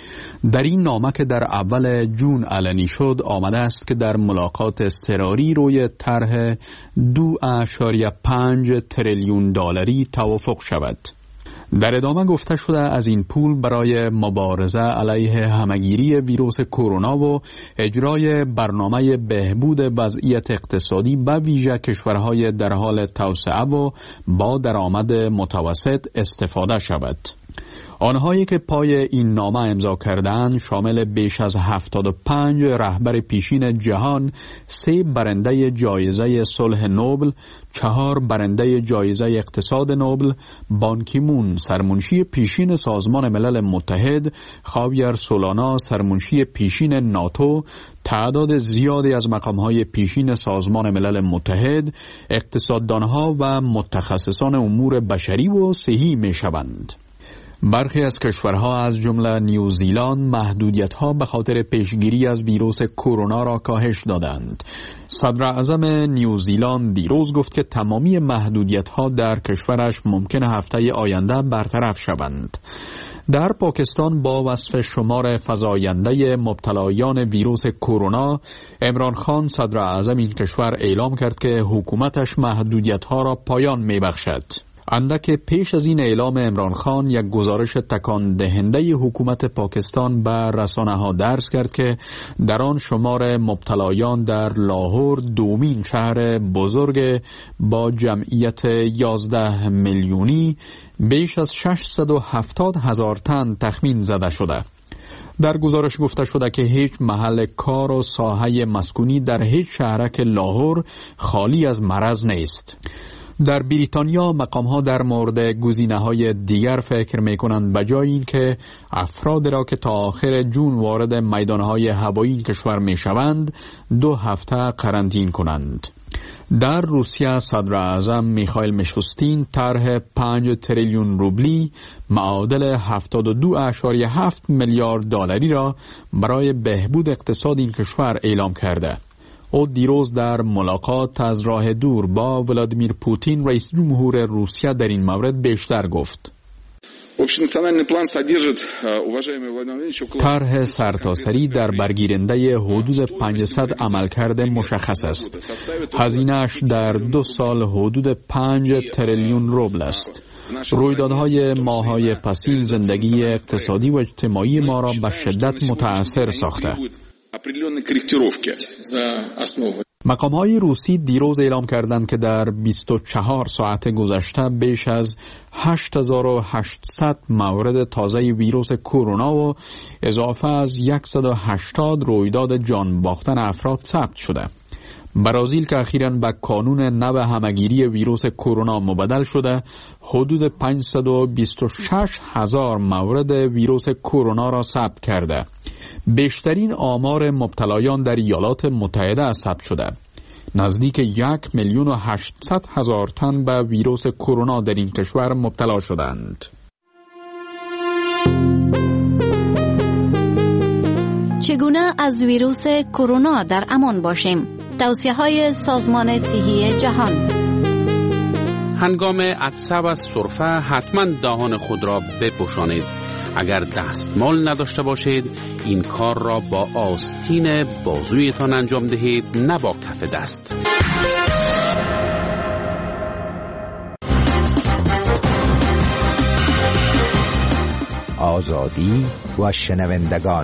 در این نامه که در اول جون علنی شد آمده است که در ملاقات اضطراری روی طرح دو ممیز پنج تریلیون دلاری توافق شود. در ادامه گفته شده از این پول برای مبارزه علیه همگیری ویروس کرونا و اجرای برنامه بهبود وضعیت اقتصادی به ویژه کشورهای در حال توسعه و با درآمد متوسط استفاده شود. آنهایی که پای این نامه امضا کردند شامل بیش از هفتاد و پنج رهبر پیشین جهان، سه برنده جایزه صلح نوبل، چهار برنده جایزه اقتصاد نوبل، بان کی مون سرمنشی پیشین سازمان ملل متحد، خاویر سولانا سرمنشی پیشین ناتو، تعداد زیادی از مقامهای پیشین سازمان ملل متحد، اقتصاددانها و متخصصان امور بشری و صحی می شوند. برخی از کشورها از جمله نیوزیلند محدودیت‌ها به خاطر پیشگیری از ویروس کرونا را کاهش دادند. صدر اعظم نیوزیلند دیروز گفت که تمامی محدودیت‌ها در کشورش ممکن هفته آینده برطرف شوند. در پاکستان با وصف شمار فزاینده مبتلایان ویروس کرونا، عمران خان صدر اعظم این کشور اعلام کرد که حکومتش محدودیت‌ها را پایان می‌بخشد. اندک پیش از این اعلام عمران خان یک گزارش تکان دهنده حکومت پاکستان به رسانه‌ها درس کرد که در آن شمار مبتلایان در لاهور دومین شهر بزرگ با جمعیت یازده میلیونی بیش از ششصد و هفتاد هزار تن تخمین زده شده. در گزارش گفته شده که هیچ محل کار و ساحه مسکونی در هیچ شهرک لاهور خالی از مرض نیست. در بریتانیا مقام‌ها در مورد گزینه‌های دیگر فکر می‌کنند بجای اینکه افراد را که تا آخر جون وارد میدان‌های هوایی کشور می‌شوند دو هفته قرنطینه کنند. در روسیه صدر اعظم میخائیل میشوستین طرح پنج تریلیون روبلی معادل هفتاد و دو اشاریه هفت میلیارد دلاری را برای بهبود اقتصاد این کشور اعلام کرده. او دیروز در ملاقات از راه دور با ولادیمیر پوتین رئیس جمهور روسیه در این مورد بیشتر گفت. طرح سرتاسری در برگیرنده حدود پانصد عملکرد مشخص است. هزینه‌اش در دو سال حدود پنج تریلیون روبل است. رویدادهای ماه‌های پسین زندگی اقتصادی و اجتماعی ما را به شدت متاثر ساخته. مقام‌های روسی دیروز اعلام کردند که در بیست و چهار ساعت گذشته بیش از هشت هزار و هشتصد مورد تازه ویروس کرونا و اضافه از صد و هشتاد رویداد جان باختن افراد ثبت شده. برزیل که اخیراً به کانون نو همگیری ویروس کرونا مبدل شده، حدود پانصد و بیست و شش هزار مورد ویروس کرونا را ثبت کرده. بیشترین آمار مبتلایان در ایالات متحده ثبت شده. نزدیک یک میلیون و هشتصد هزار تن به ویروس کرونا در این کشور مبتلا شدند. چگونه از ویروس کرونا در امان باشیم؟ توصیه‌های سازمان صحی جهان. هنگام عطسه و سرفه حتما دهان خود را بپوشانید. اگر دستمال نداشته باشید این کار را با آستین بازویتان انجام دهید، نه با کف دست. آزادی و شنوندگان.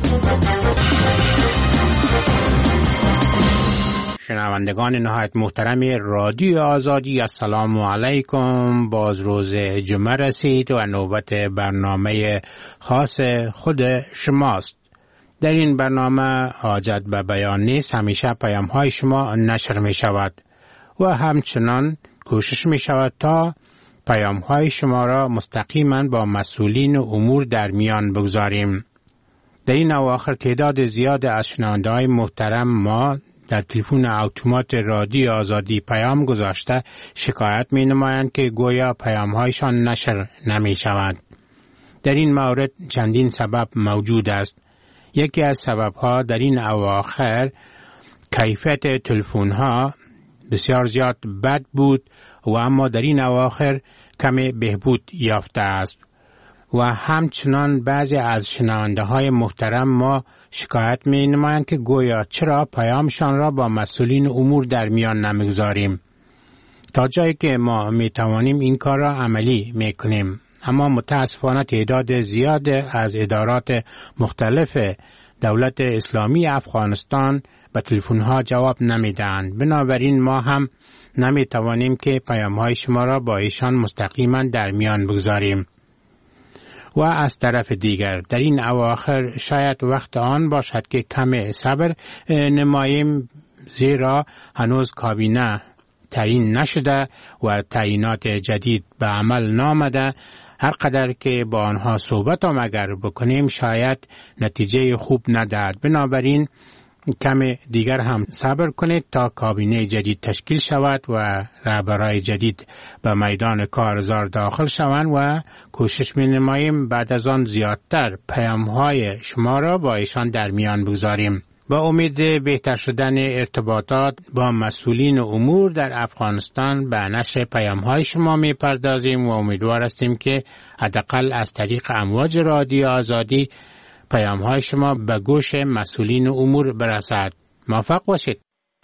شنوندگان نهایت محترم رادیو آزادی، السلام علیکم. باز روز جمعه رسید و نوبت برنامه خاص خود شماست. در این برنامه حاجت به بیان نیست، همیشه پیام های شما نشر می شود و همچنان کوشش می شود تا پیام های شما را مستقیما با مسئولین امور در میان بگذاریم. در این اواخر تعداد زیاد از شنونده های محترم ما در تلفن اتومات رادیو آزادی پیام گذاشته شکایت می نمایند که گویا پیام هایشان نشر نمی شود. در این مورد چندین سبب موجود است. یکی از سبب ها در این اواخر کیفیت تلفن ها بسیار زیاد بد بود و اما در این اواخر کمی بهبود یافته است. و همچنان بعضی از شنونده های محترم ما شکایت می نمایند که گویا چرا پیامشان را با مسئولین امور در میان نمیگذاریم. تا جایی که ما می توانیم این کار را عملی می کنیم، اما متاسفانه تعداد زیاد از ادارات مختلف دولت اسلامی افغانستان به تلفن ها جواب نمی دهند. بنابراین ما هم نمی توانیم که پیام های شما را با ایشان مستقیما در میان بگذاریم. و از طرف دیگر در این اواخر شاید وقت آن باشد که کم صبر نماییم، زیرا هنوز کابینه تعیین نشده و تعیینات جدید به عمل نامده. هر قدر که با آنها صحبت هم اگر بکنیم شاید نتیجه خوب ندهد. بنابراین کم دیگر هم صبر کنید تا کابینه جدید تشکیل شود و رهبرای جدید به میدان کارزار داخل شوند و کوشش می نماییم بعد از آن زیادتر پیام های شما را با ایشان در میان بگذاریم. با امید بهتر شدن ارتباطات با مسئولین امور در افغانستان به نشر پیام های شما می پردازیم و امیدوار هستیم که حداقل از طریق امواج رادیو آزادی پیام های شما به گوش مسئولین امور برسد. موفق باشید.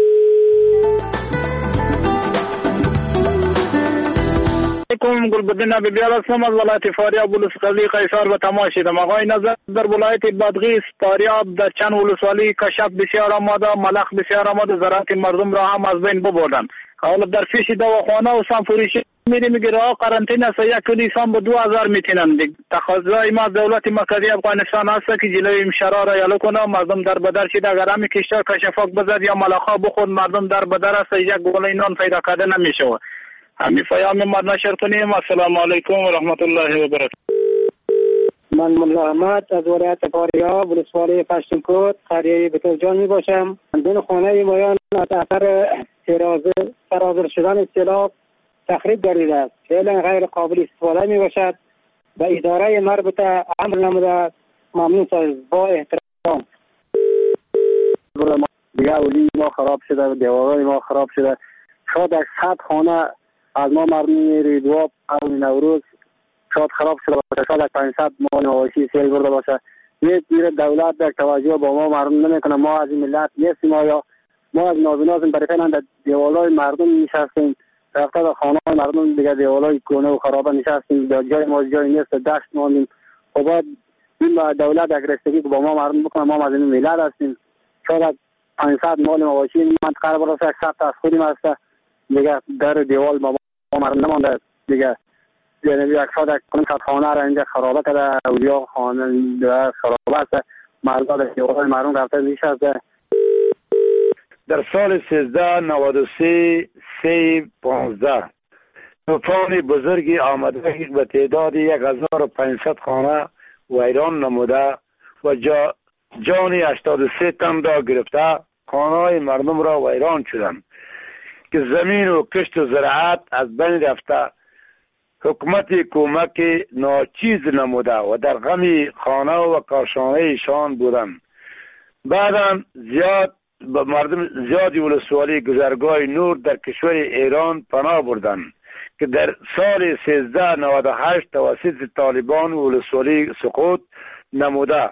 علیکم. گلبدین بیبیال هستم از ولایت فاریاب ولسوالی قیصر و تماشیدم. آقای نظر در ولایت بادغیس فاریاب در چند ولسوالی کشف بسیار آمده، ملخ بسیار آمده، زراعت مردم را هم از بین ببردند. حالا در پیش دواخانه و سانفوریشی میری میگه راه قرنطینه است، یک کیلو انسان به دو هزار میتونن. تقاضای ما دولت مرکزی افغانستان هست که جلوی این شرار را یالو کنه، مردم در بدر شده. اگر همین کشتار کشفاک بزد یا ملاخا بخورد، مردم در بدر است، یک گوله نان پیدا کرده نمیشه. همین پیام ما نشر کنیم. السلام علیکم و رحمت الله و برکاته. من ملا احمد از ولایت فاریاب ولسوالی پشتونکوت قریه بتوجان می باشم. دون خانه مایان از اثر سرازیر شدن سیلاب تخریب گردیده است. فعلا غیر قابل استفاده می باشد. به اداره مربوطه امر نموده. ممنون سازید. با احترام. دیگه اولی ما خراب شده، دیوارای ما خراب شده. شاید از صد خانه از ما مردمی ریدواب قوم نوروز شاید خراب شده باشه، شاید پانصد مال مواشی سیل برده باشه. یک دیر دولت در توجه با ما مردم نمیکنه. ما از این ملت نیستیم، یا ما از نازنازم برای فعلا در دیوالای مردم نشستیم، رفته در خانه مردم دیگه دیوالای کونه و خرابه نشستیم، در جای ما جای نیست، دشت ماندیم. و بعد این دولت اگرستگی که با ما مردم بکنه، ما از این ملت هستیم. شاید پانصد مال مواشی منطقه برسه، صد تا از خودیم هسته دیگه در دیوال با ما مردم نمانده دیگه. یعنی یک صد کنم صد خانه را اینجا خرابه کرده، اولیا خانه خرابه است، مردم در دیوال مردم رفته نشسته. در سال سیزده نود و سه سی پانزده طوفان بزرگی آمده به تعداد یک هزار و پانصد خانه ویران نموده و جا جان هشتاد و سه تن را گرفته. خانه‌های مردم را ویران شدند که زمین و کشت و زراعت از بین رفته. حکومت کمک ناچیز نموده و در غم خانه و کاشانه ایشان بودند. بعدا زیاد به مردم زیادی ولسوالی گذرگاه نور در کشور ایران پناه بردند که در سال سیزده نود و هشت توسط طالبان ولسوالی سقوط نموده.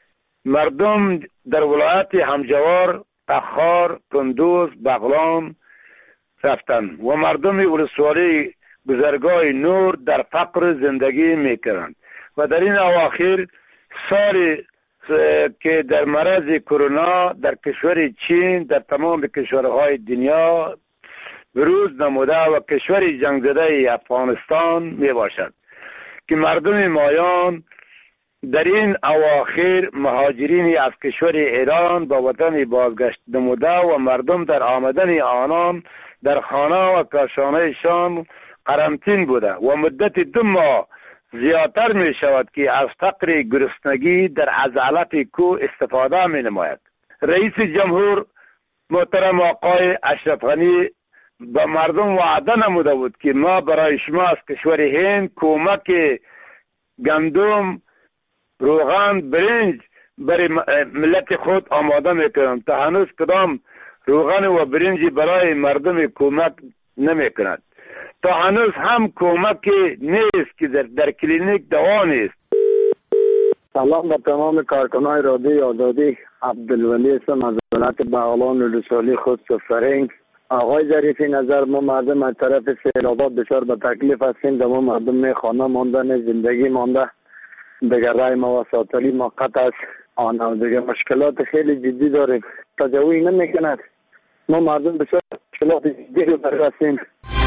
مردم در ولایت همجوار، تخار، کندوز، بغلان رفتند و مردم ولسوالی گذرگاه نور در فقر زندگی میکنند. و در این اواخر سال که در مرض کرونا در کشور چین در تمام کشورهای دنیا بروز نموده و کشور جنگ زده افغانستان می باشد که مردم مایان در این اواخر مهاجرین از کشور ایران با وطن بازگشت نموده و مردم در آمدن آنان در خانه و کاشانهشان قرنطین بوده و مدت دو ماه زیادتر می شود که از فقر گرسنگی در عضلات کو استفاده می نماید. رئیس جمهور محترم آقای اشرف غنی به مردم وعده نموده بود که ما برای شما از کشور هند کمک گندم، روغن، برنج برای ملت خود آماده میکنند. تا هنوز کدام روغن و برنج برای مردم کمک نمیکند. تا هنوز هم کمک نیست که در, در کلینیک دوا نیست. سلام به تمام کارکنان رادیوی آزادی. عبدالولی هستم از ولایت بغلان ولسوالی خود فرنگ. آقای ظریفی نظر ما مردم از طرف سیلابات بسیار به تکلیف هستیم. ما مردم نه خانه مانده نه زندگی مانده. دیگر رای ما و ساتلی موقت است. آن دیگر مشکلات خیلی جدی داریم. تجاوی نمیکند. ما مردم بسیار مشکلات جدی رو داریم.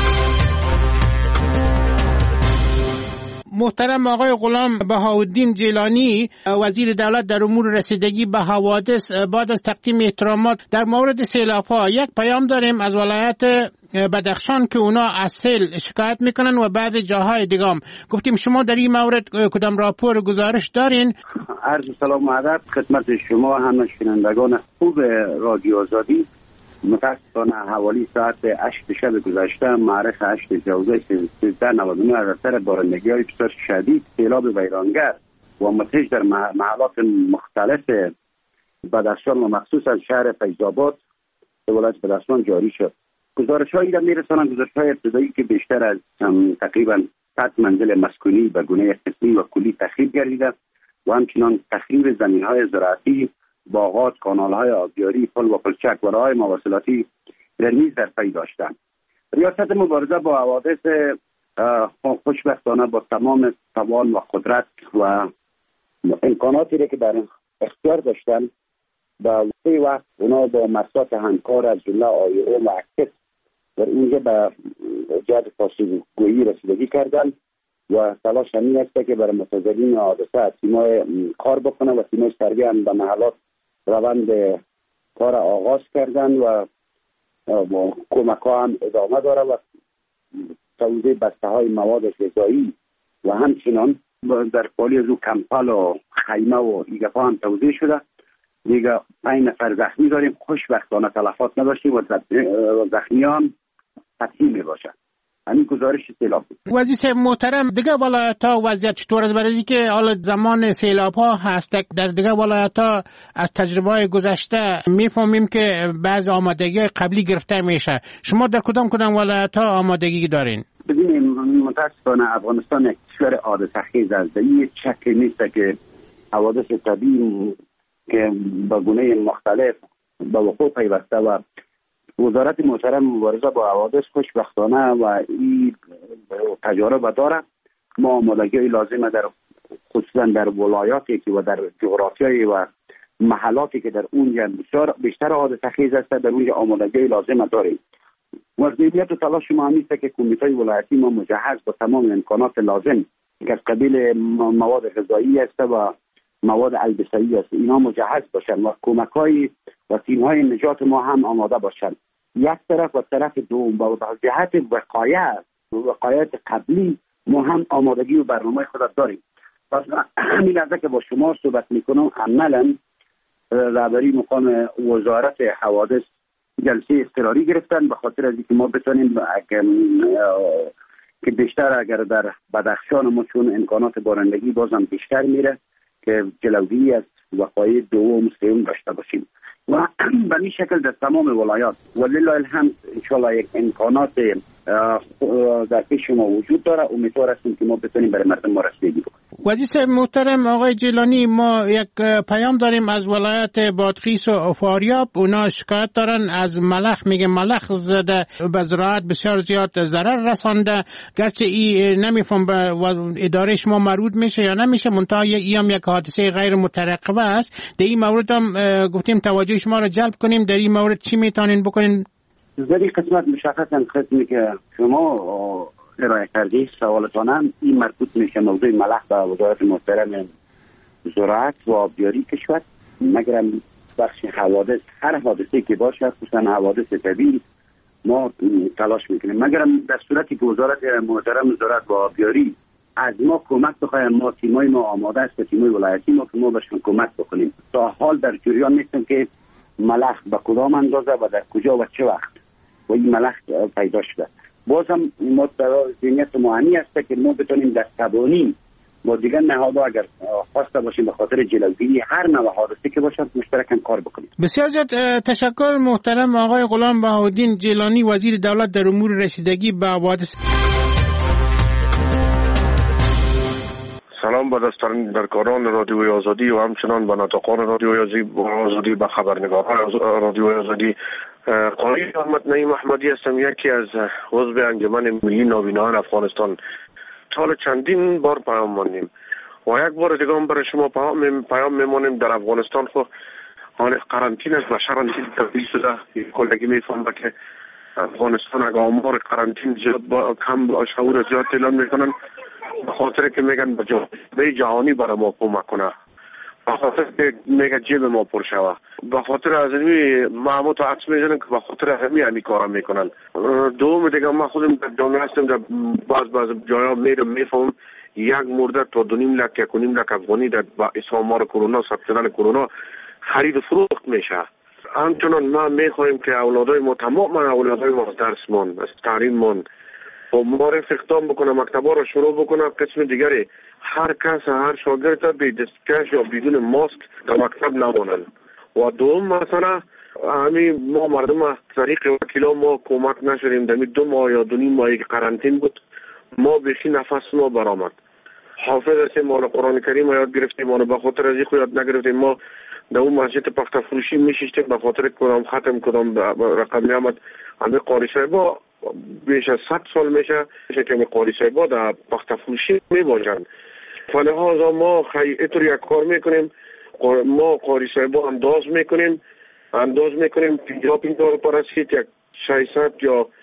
محترم آقای غلام بهاءالدین جیلانی وزیر دولت در امور رسیدگی به حوادث بعد از تقدیم احترامات در مورد سیلاب‌ها یک پیام داریم از ولایت بدخشان که اونا از سیل شکایت میکنن و بعض جاهای دیگه هم. گفتیم شما در این مورد کدام راپور گزارش دارین؟ عرض سلام و ادب خدمت شما همه شنوندگان خوب رادیو آزادی. متاسفانه حوالی ساعت هشت شب گذشته معرخ هشت جوزه سیزده نود و نه از اثر بارندگی های بسیار شدید سیلاب ویرانگر و متحج در محلات مختلف بدخشان و مخصوص از شهر فیض‌آباد ولایت بدخشان جاری شد. گزارش هایی را میرسانند، گزارش های ابتدایی که بیشتر از تقریبا صد منزل مسکونی به گونه قسمی و کلی تخریب گردیده و همچنان تخریب زمین های زراعتی، باغات، کانال های آبیاری، پل و پلچک و راههای مواصلاتی را نیز در پی داشتند. ریاست مبارزه با حوادث خوشبختانه با تمام توان و قدرت و امکاناتی را که در اختیار داشتند با وقتی وقت اونا با مسات همکار از جمله آیو و اکس در اینجا به جهت فاصله گویی رسیدگی کردن و تلاش همین است که برای متضررین حادثه تیمای کار بکنه و تیمای سربی هم به محلات روند کار آغاز کردن و کمک ها هم ادامه داره و توزیع بسته های مواد غذایی و همچنان در پالی از او کمپل و خیمه و ایگفا هم توزیع شده. دیگه پنج نفر زخمی داریم، خوشبختانه تلفات نداشتیم و زخمی هم قطعی می باشد. همین گزارش سیلاب بود. وزیر محترم، دیگه ولایت ها وضعیت چطور است؟ برای که حالا زمان سیلاب ها هست در دیگه ولایت ها از تجربه های گذشته میفهمیم که بعض آمادگی قبلی گرفته میشه. شما در کدام کدام ولایت ها آمادگی دارین؟ ببینید متاسفانه افغانستان یک کشور حادثه خیز است. این شک نیست که حوادث طبیعی که با گونه مختلف به وقوع پیوسته و وزارت محترم مبارزه با حوادث خوشبختانه و این تجارب داره. ما آمادگی لازمه در خصوصا در ولایاتی که و در جغرافیای و محلاتی که در اونجا بیشتر بیشتر حادثه خیز است در اونجا آمادگی لازمه داریم. مسئولیت و تلاش ما همیشه که کمیته ولایتی ما مجهز با تمام امکانات لازم که از قبیل مواد غذایی است و مواد البسه‌ای است، اینا مجهز باشن و کمک‌های و تیم‌های نجات ما هم آماده باشن. یک طرف و طرف دوم با جهت وقایع وقایعات قبلی ما هم آمادگی و برنامه خود داریم. پس همین لحظه که با شما صحبت میکنم عملاً رهبری مقام وزارت حوادث جلسه اضطراری گرفتن به خاطر از اینکه ما بتونیم که بیشتر اگر در بدخشان ما چون امکانات بارندگی بازم بیشتر میره که جلوگیری از وقایع دوم سوم داشته باشیم و به این شکل در تمام ولایات ولله الحمد انشالله یک امکانات در پیش ما وجود داره. امیدوار هستیم که ما بتونیم برای مردم ما رسیدگی بکنیم. وزیر محترم آقای جیلانی، ما یک پیام داریم از ولایت بادغیس و فاریاب. اونا شکایت دارن از ملخ، میگه ملخ زده به زراعت بسیار زیاد ضرر رسانده. گرچه ای نمیفهم به اداره شما مربوط میشه یا نمیشه، منتها ای هم یک حادثه غیر مترقبه است. در این مورد هم گفتیم توجه شما را جلب کنیم. در این مورد چی میتونین بکنین؟ در این قسمت مشخصا خدمتی که شما ارائه کردید سوالتان این مربوط میشه موضوع ملخ به وزارت محترم زراعت و آبیاری کشور. مگرم بخش حوادث هر حادثه که باشه خصوصا حوادث طبیعی ما تلاش میکنیم. مگرم در صورتی که وزارت محترم زراعت و آبیاری از ما کمک بخواهیم، ما تیمای ما آماده است، تیمای ولایتی ما که ما بهشون کمک بکنیم. تا حال در جریان نیستم که ملخ به کدام اندازه و در کجا و چه وقت و این ملخ پیدا شده. باز هم ما در ذهنیت ما همی است که ما بتونیم در تبانی با دیگر نهادها اگر خواسته باشیم به خاطر جلوگیری هر نوع حادثه که باشد مشترکاً کار بکنیم. بسیار زیاد تشکر محترم آقای غلام بهاءالدین جیلانی، وزیر دولت در امور رسیدگی به حوادث. سلام به دستاندرکاران رادیوی آزادی و همچنان به ناطقان رادیوی آزادی به خبرنگاران رادیوی آزادی. قاری احمد نعیم احمدی هستم، یکی از عضو انجمن ملی نابینایان افغانستان. سال چندین بار پیام ماندیم و یک بار دیگه هم برای شما پیام پیام میمونیم. در افغانستان خو حال قرنطینه است و شرنطین تبدیل شده. کلگی میفهمه که افغانستان اگه آمار قرنطین زیاد با کم شعور زیاد اعلام میکنن به خاطر که میگن به جهانی برای ما کمک کنه، به خاطر که میگه جیب ما پر شوه، به خاطر از اینمی محمود و عکس میزنن که به خاطر همی همی کارا میکنن. دوم دیگه ما خودم در جامعه هستم، در باز باز جایا میرم میفهم یک مرده تا دو نیم لک یک و نیم لک افغانی در آمار کرونا ثبت شدن کرونا خرید و فروخت میشه. همچنان ما میخواهیم که اولادای ما تمام اولادای ما از درسمان از تعلیممان و معرف اقدام بکنه، مکتبا رو شروع بکنه. قسم دیگری هر کس هر شاگرد به دستکش یا بدون ماسک در مکتب نمانند. و دوم مثلا همین ما مردم طریق وکیلا ما کمک نشدیم. در دو ماه یا دو نیم ماهی که قرنطین بود ما بیخی نفس ما برآمد. حافظ هستیم، ما قرآن کریم یاد گرفتیم، ما به خاطر از این یاد نگرفتیم. ما در اون مسجد پخت فروشی میشیشتیم به خاطر کدام ختم کدام رقم میامد. همه قاری صاحبا بیش از صد سال میشه میشه که قاری صاحبا در پخت فروشی میباشند. فلحاظا ما خیلی اینطور یک کار میکنیم، ما قاری صاحبا انداز میکنیم انداز میکنیم پینجا پینجا پرسید یک ششصد یا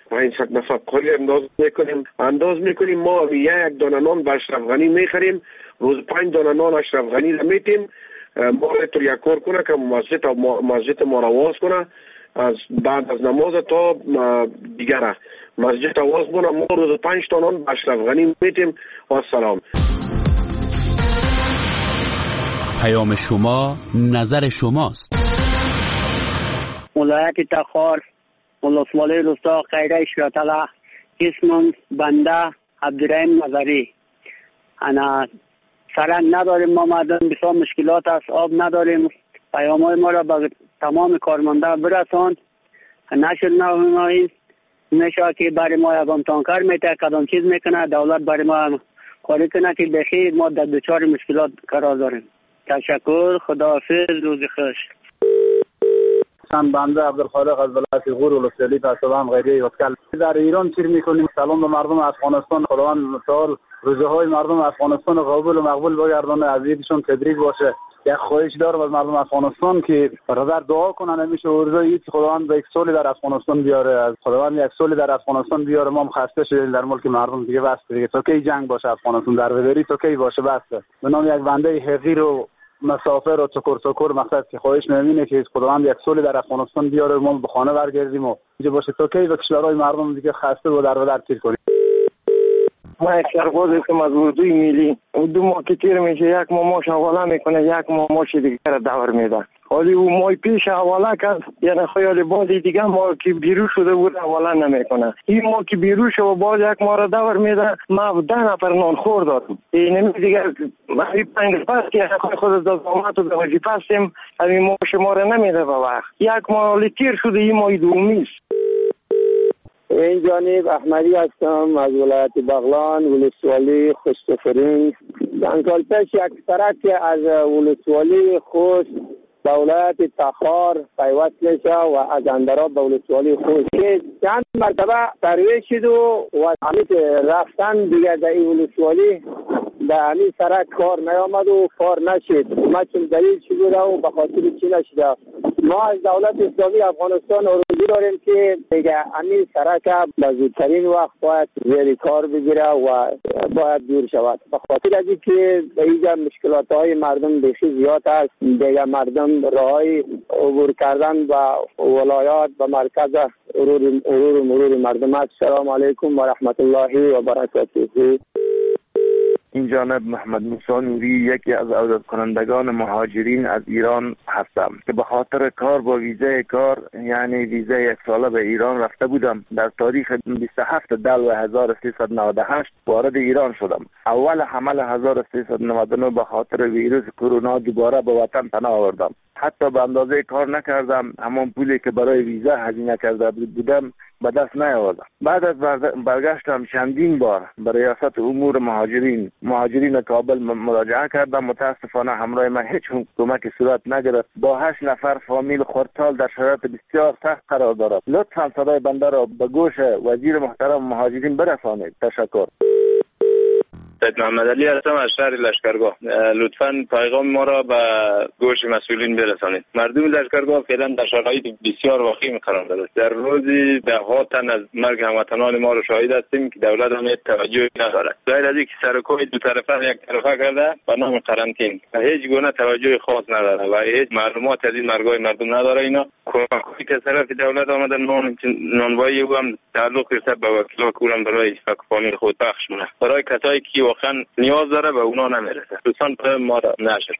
پانصد نفر قالی انداز میکنیم انداز میکنیم ما یک دانه نان به اشرف غنی میخریم، روز پنج دانه نان اشرف غنی را میتیم، ما را تو یک کار کنه که مسجد مسجد ما را واز کنه، از بعد از نماز تا دیگره مسجد واز کنه، ما روز پنج تا نان به اشرف غنی میتیم. و السلام. پیام شما نظر شماست. ولایت تخار، ولسوالی روستا خیره شیاطله، اسمم بنده عبدالرحیم نظری. انا سرنگ نداریم، ما مردم بسیار مشکلات است، آب نداریم. پیام های ما را به تمام کارمنده برساند. نشد نمایید نشه که برای ما یکم تانکر میته کدام چیز میکنه، دولت برای ما کاری کنه که بخیر ما در دچار مشکلات قرار داریم. تشکر، خداحافظ، روز خوش. من بنده عبدالخالق از ولایت غور ولسوالی پسابام غیره یوتکل. در ایران چی میکنیم؟ سلام به مردم افغانستان. خداوند مثال روزه های مردم افغانستان قبول و مقبول بگردانه، از ایدشون تدریج باشه. یک خواهش دارم از مردم افغانستان که برادر دعا کنن همیشه ورزه ایت خداوند یک سالی در افغانستان بیاره، از خداوند یک سالی در افغانستان بیاره. ما هم خسته شدیم در ملک مردم دیگه، بس دیگه تا کی جنگ باشه افغانستان، در ودری تا کی باشه بس. به نام یک بنده حقیر و مسافر و چکر چکر مقصد که خواهش می‌کنه که خداوند یک سالی در افغانستان بیاره، ما به خانه برگردیم و اینجا باشه تا کی و کشورهای مردم دیگه خسته و در ودر تیر کنیم. ما یک سرباز هستم از اردوی ملی. دو ماه که تیر میشه یک ماه ماش حواله میکنه، یک ماه ماش دیگه را دور میده. حالی او ماه پیش حواله کرد، یعنی خیال بازی دیگه ما که بیرو شده بود حواله نمیکنه. این ما که بیرو شده باز یک ماه را دور میده. ما ده نفر نان خور دادم. این دیگه ما پنج پس که خود از دامات و وظیفه هستیم، همین ماش ما را نمیده به وقت. یک ماه تیر شده، این ماه دومی است. این جانب احمدی هستم از ولایت بغلان، ولسوالی خوشتفرین. چند پیش یک سرک از ولسوالی خوش به ولایت تخار پیوست میشه و از اندراب به ولسوالی خوش که چند مرتبه ترویج شد و همین رفتن دیگه در این ولسوالی در همین سرک کار نیامد و کار نشد. ما چون دلیل چی بوده و به خاطر چی نشده؟ ما از دولت اسلامی افغانستان آرزو داریم که دیگه همین سرک به زودترین وقت باید زیر کار بگیره و باید دور شود، به خاطر از اینکه اینجا مشکلات های مردم بسیار زیاد است. دیگه مردم راهی عبور کردن و ولایات و مرکز عبور و مرور مردم است. السلام علیکم و رحمت الله و برکاته. این جانب محمد موسی نوری، یکی از عودت کنندگان مهاجرین از ایران هستم که به خاطر کار با ویزای کار یعنی ویزای یک ساله به ایران رفته بودم. در تاریخ بیست و هفت دلو هزار و سیصد و نود و هشت وارد ایران شدم. اول حمل هزار و سیصد و نود و نه به خاطر ویروس کرونا دوباره به وطن پناه آوردم. حتی به اندازه کار نکردم، همون پولی که برای ویزا هزینه کرده بودم به دست نیاوردم. بعد از برگشتم چندین بار به ریاست امور مهاجرین مهاجرین کابل مراجعه کردم. متاسفانه همراه من هیچ کمکی صورت نگرفت. با هشت نفر فامیل خردسال در شرایط بسیار سخت قرار دارد. لطفا صدای بنده را به گوش وزیر محترم مهاجرین برسانید. تشکر. سید محمد علی هستم از شهر لشکرگاه. لطفاً پیغام ما را به گوش مسئولین برسانید. مردم لشکرگاه فعلا در شرایط بسیار وخیم قرار دارند. در روزی ده ها تن از مرگ هموطنان ما را شاهد هستیم که دولت هم توجهی ندارد. غیر از اینکه سرکوی دو طرفه یک طرفه کرده به نام قرنطین هیچ گونه توجه خاص نداره و هیچ معلومات از این مرگای مردم نداره. اینا کمکی که طرف دولت آمده نان نانوایی هم تعلق گرفته به وکیل کورم برای فامیل خود بخش مونه. برای کسایی که واقعا نیاز داره به اونا نمیرسه. دوستان پر ما را نشر.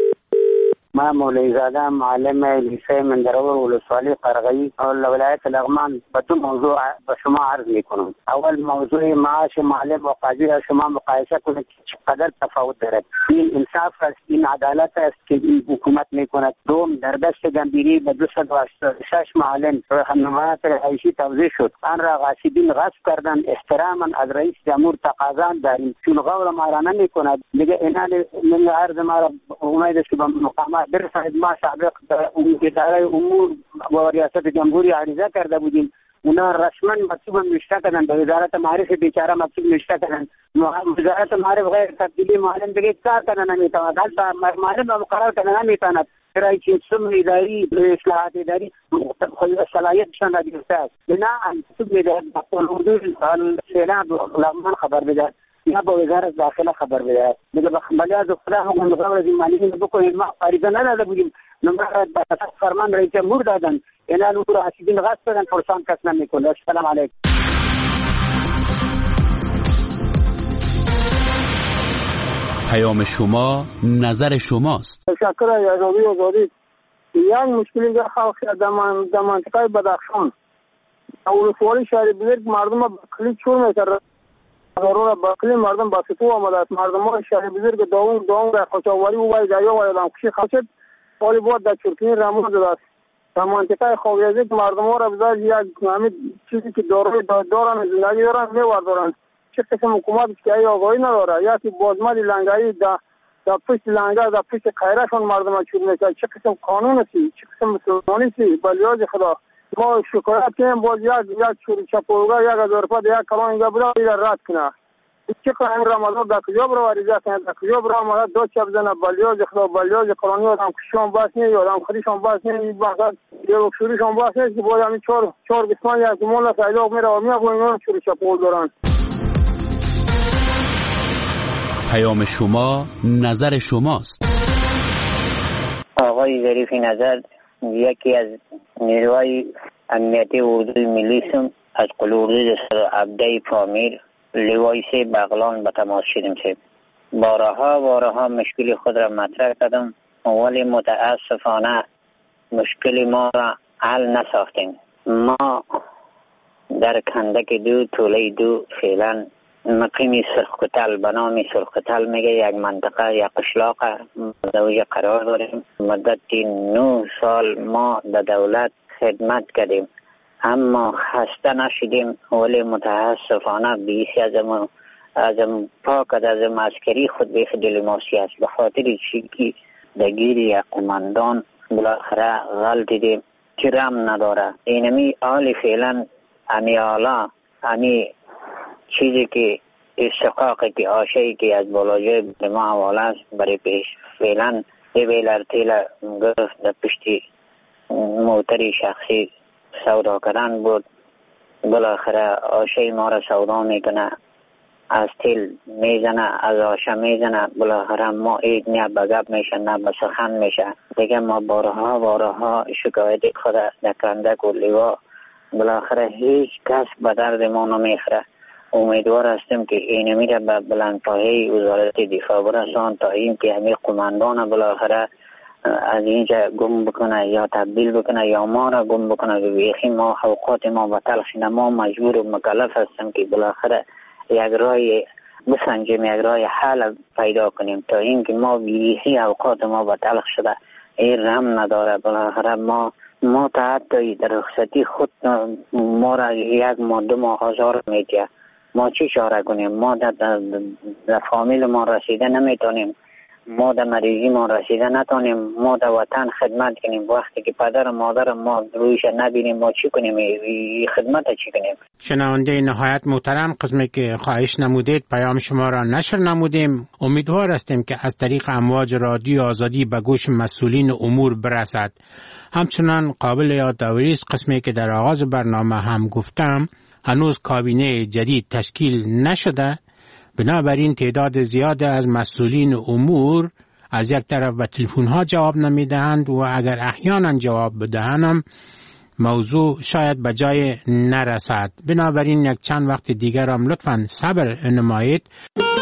ما مولوی زاده معلم لیسه مندرور ولسوالی قرغی ولایت لغمان به دو موضوع به شما عرض میکنم. اول موضوع معاش معلم و قاضی را شما مقایسه کنید که چقدر تفاوت دارد. این انصاف است، این عدالت است که این حکومت میکند. دوم در دست گمبیری به دویست و هشتاد و شش معلم راهنمایات رئیسی توضیح شد. آن را غاصبین غصب کردن. احتراما از رئیس جمهور تقاضا داریم چون غور ما را نمیکند. دیگه اینا من عرض ما را امید است که به مقامات برساند. ما سابق اداره امور و ریاست جمهوری عریضه کرده بودیم، اونا رسما مکتوب نوشته کردن، به وزارت معارف بیچاره مکتوب نوشته کردن. وزارت معارف غیر تبدیلی معلم دیگه کار کنه نمیتواند، حتی معلم مقرر کنه نمیتواند. رئیس سم اداری اصلاحات اداری صلاحیتشان را گرفته است. بنابراین سم اداری اردو سیلاب لغمان خبر بده یا با وزارت داخله خبر بده. دیگه بخمالی از خدا هم مقابل از این مالی بکنیم. ما فریضه نداده بودیم. نمبر فرمان رئیس جمهور دادن. اینا نور حسیدین غصب دادن پرسان کس نمیکنه. السلام علیکم. پیام شما نظر شماست. تشکر از آزادی آزادی. یک مشکلی در خلق در منطقه بدخشان ولسوالی شهر بزرگ مردم با کلی چور میکرد. ضرور با کلی مردم با فتو آمده. مردم شهر بزرگ داون داون در خشاوری و وای دایا و آدم کشی خواست ولی بود در چرکین رمون داد. در منطقه خویزه مردم را بذار یک همین چیزی که داروی دارن زندگی دارن میوردارن. چه قسم حکومت که ای آگاهی نداره یا که بازمالی لنگایی در در پشت لنگر در پشت خیرشون مردم چور میکنه. چه قسم قانون سی چه قسم مسلمانی سی بلیاز خدا ما شکایت کنیم باز یک یک چوری چپولگاه یک هزار روپا یک کلان اینجا بدا ایره رد کنه. چه قسم رمضان در کجا برو وریزه کنه در کجا برو آمده دو چپ زنه بلیاز خدا بلیاز قرآنی آدم کشیشون باس نیست آدم خریشون باس نیست یک بخصد یک اکشوریشون باس نیست که باید همین چهار چهار قسمان یک مولا سایلاق میره و میگه اینو چوری چپول دارن. پیام شما نظر شماست. آقای ظریفی نظر یکی از نیروهای امنیتی اردوی ملیسم از قلوردوی عبده پامیر لوای سه بغلان به تماس شدیم سه بارها بارها مشکل خود را مطرح کردم ولی متاسفانه مشکل ما را حل نساختیم. ما در کندک دو طوله دو فعلا مقیمی سرخکتل به نام سرخکتل میگه یک منطقه یک قشلاق دوجه قرار داریم. مدت نه سال ما در دولت خدمت کردیم اما خسته نشدیم ولی متاسفانه بیشی از ما از پاک از عسکری خود به دل ماسی است به خاطر چی که دگیر یک قماندان بالاخره غلطی دیم که رم نداره. اینمی آلی فعلا امی آلا امی چیزی که استقاقی که آشایی که از بالاجای ما حواله است برای پیش فعلا یه بیلر تیل گرفت در پشتی موتری شخصی سودا کردن بود. بالاخره آشای ما را سودا میکنه از تیل میزنه از آشه میزنه. بالاخره ما اید نه بگب میشه نه به سخن میشه. دیگه ما بارها بارها شکایت خود در کندک و لیوا بالاخره هیچ کس به درد ما نمیخوره. امیدوار هستیم که اینمی را به بلندپایه وزارت دفاع برسان تا این که همین قماندان بالاخره از اینجا گم بکنه یا تبدیل بکنه یا ما را گم بکنه. بیخی ما حقوقات ما به تلخ ما مجبور و مکلف هستیم که بالاخره یک راه بسنجیم یک راه حل پیدا کنیم تا این که ما بیخی حقوقات ما به تلخ شده این رم نداره. بالاخره ما ما تا حتی در رخصتی خود ما را یک ماه دو ماه هزار میدیه. ما چی چاره کنیم؟ ما در, در, در فامیل ما رسیده نمیتونیم. ما در مریضی ما رسیده نتونیم. ما در وطن خدمت کنیم. وقتی که پدر و مادر ما رویش نبینیم ما چی کنیم؟ این خدمت چی کنیم؟ شنونده نهایت محترم قسمی که خواهش نمودید پیام شما را نشر نمودیم. امیدوار هستیم که از طریق امواج رادیو آزادی به گوش مسئولین امور برسد. همچنان قابل یادآوری است قسمی که در آغاز برنامه هم گفتم هنوز کابینه جدید تشکیل نشده. بنابراین تعداد زیاد از مسئولین امور از یک طرف به تلفن ها جواب نمیدهند و اگر احیانا جواب بدهند موضوع شاید به جای نرسد. بنابراین یک چند وقت دیگر هم لطفاً صبر نمایید.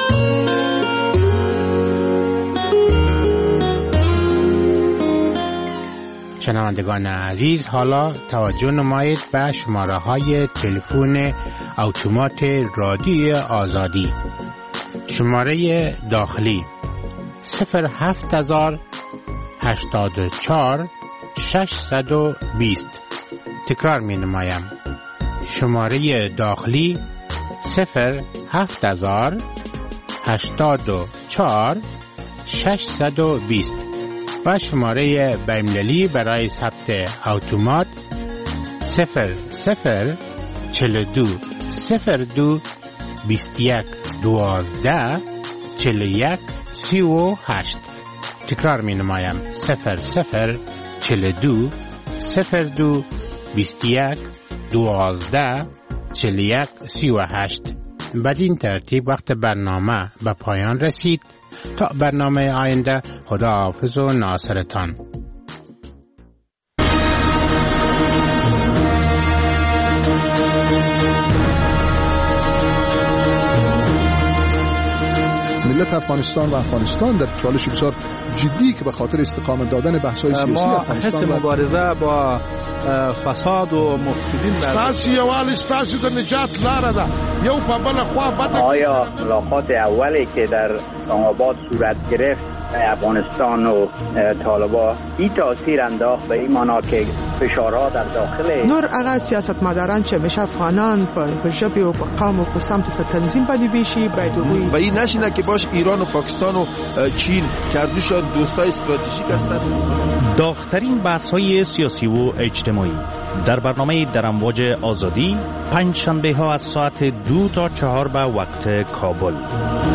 شنوندگان عزیز حالا توجه نمایید به شماره های تلفن اتومات رادیو آزادی. شماره داخلی صفر هفت هزار هشتاد و چهار ششصد و بیست. تکرار می نمایم. شماره داخلی صفر هفت هزار هشتاد و چهار ششصد و بیست و شماره بین‌المللی برای ثبت اتومات صفر صفر چهل و دو صفر دو بیست و یک دوازده چهل و یک سی و هشت. تکرار می نمایم صفر صفر چل دو صفر دو بیست یک دوازده چل یک سی و هشت. بدین ترتیب وقت برنامه به پایان رسید. تا برنامه آینده، خدا حافظ و ناصرتان. ملت افغانستان و افغانستان در چالش بسیار جدی که به خاطر استقامت دادن بحث‌های سیاسی ما افغانستان حس مبارزه با فساد و مفسدین ستاسو یووالی ستاسو د نجات لاره ده. یو په بل خوا بده. آیا ملاقات اولی که در اسلام‌آباد صورت گرفت افغانستان و طالبان این تاثیر انداخت به این معنا که فشارها در داخل نور هغه سیاستمداران چې همیشه افغانان په ژبه او په قوم او په سمت په تنظیم باندې ویشي باید وي و این نشینه که باش ایران و پاکستان و چین کردوشان دوستای استراتژیک هستند. داغ‌ترین بحث‌های سیاسی و اجتماعی در برنامه در امواج آزادی پنج شنبه ها از ساعت دو تا چهار به وقت کابل.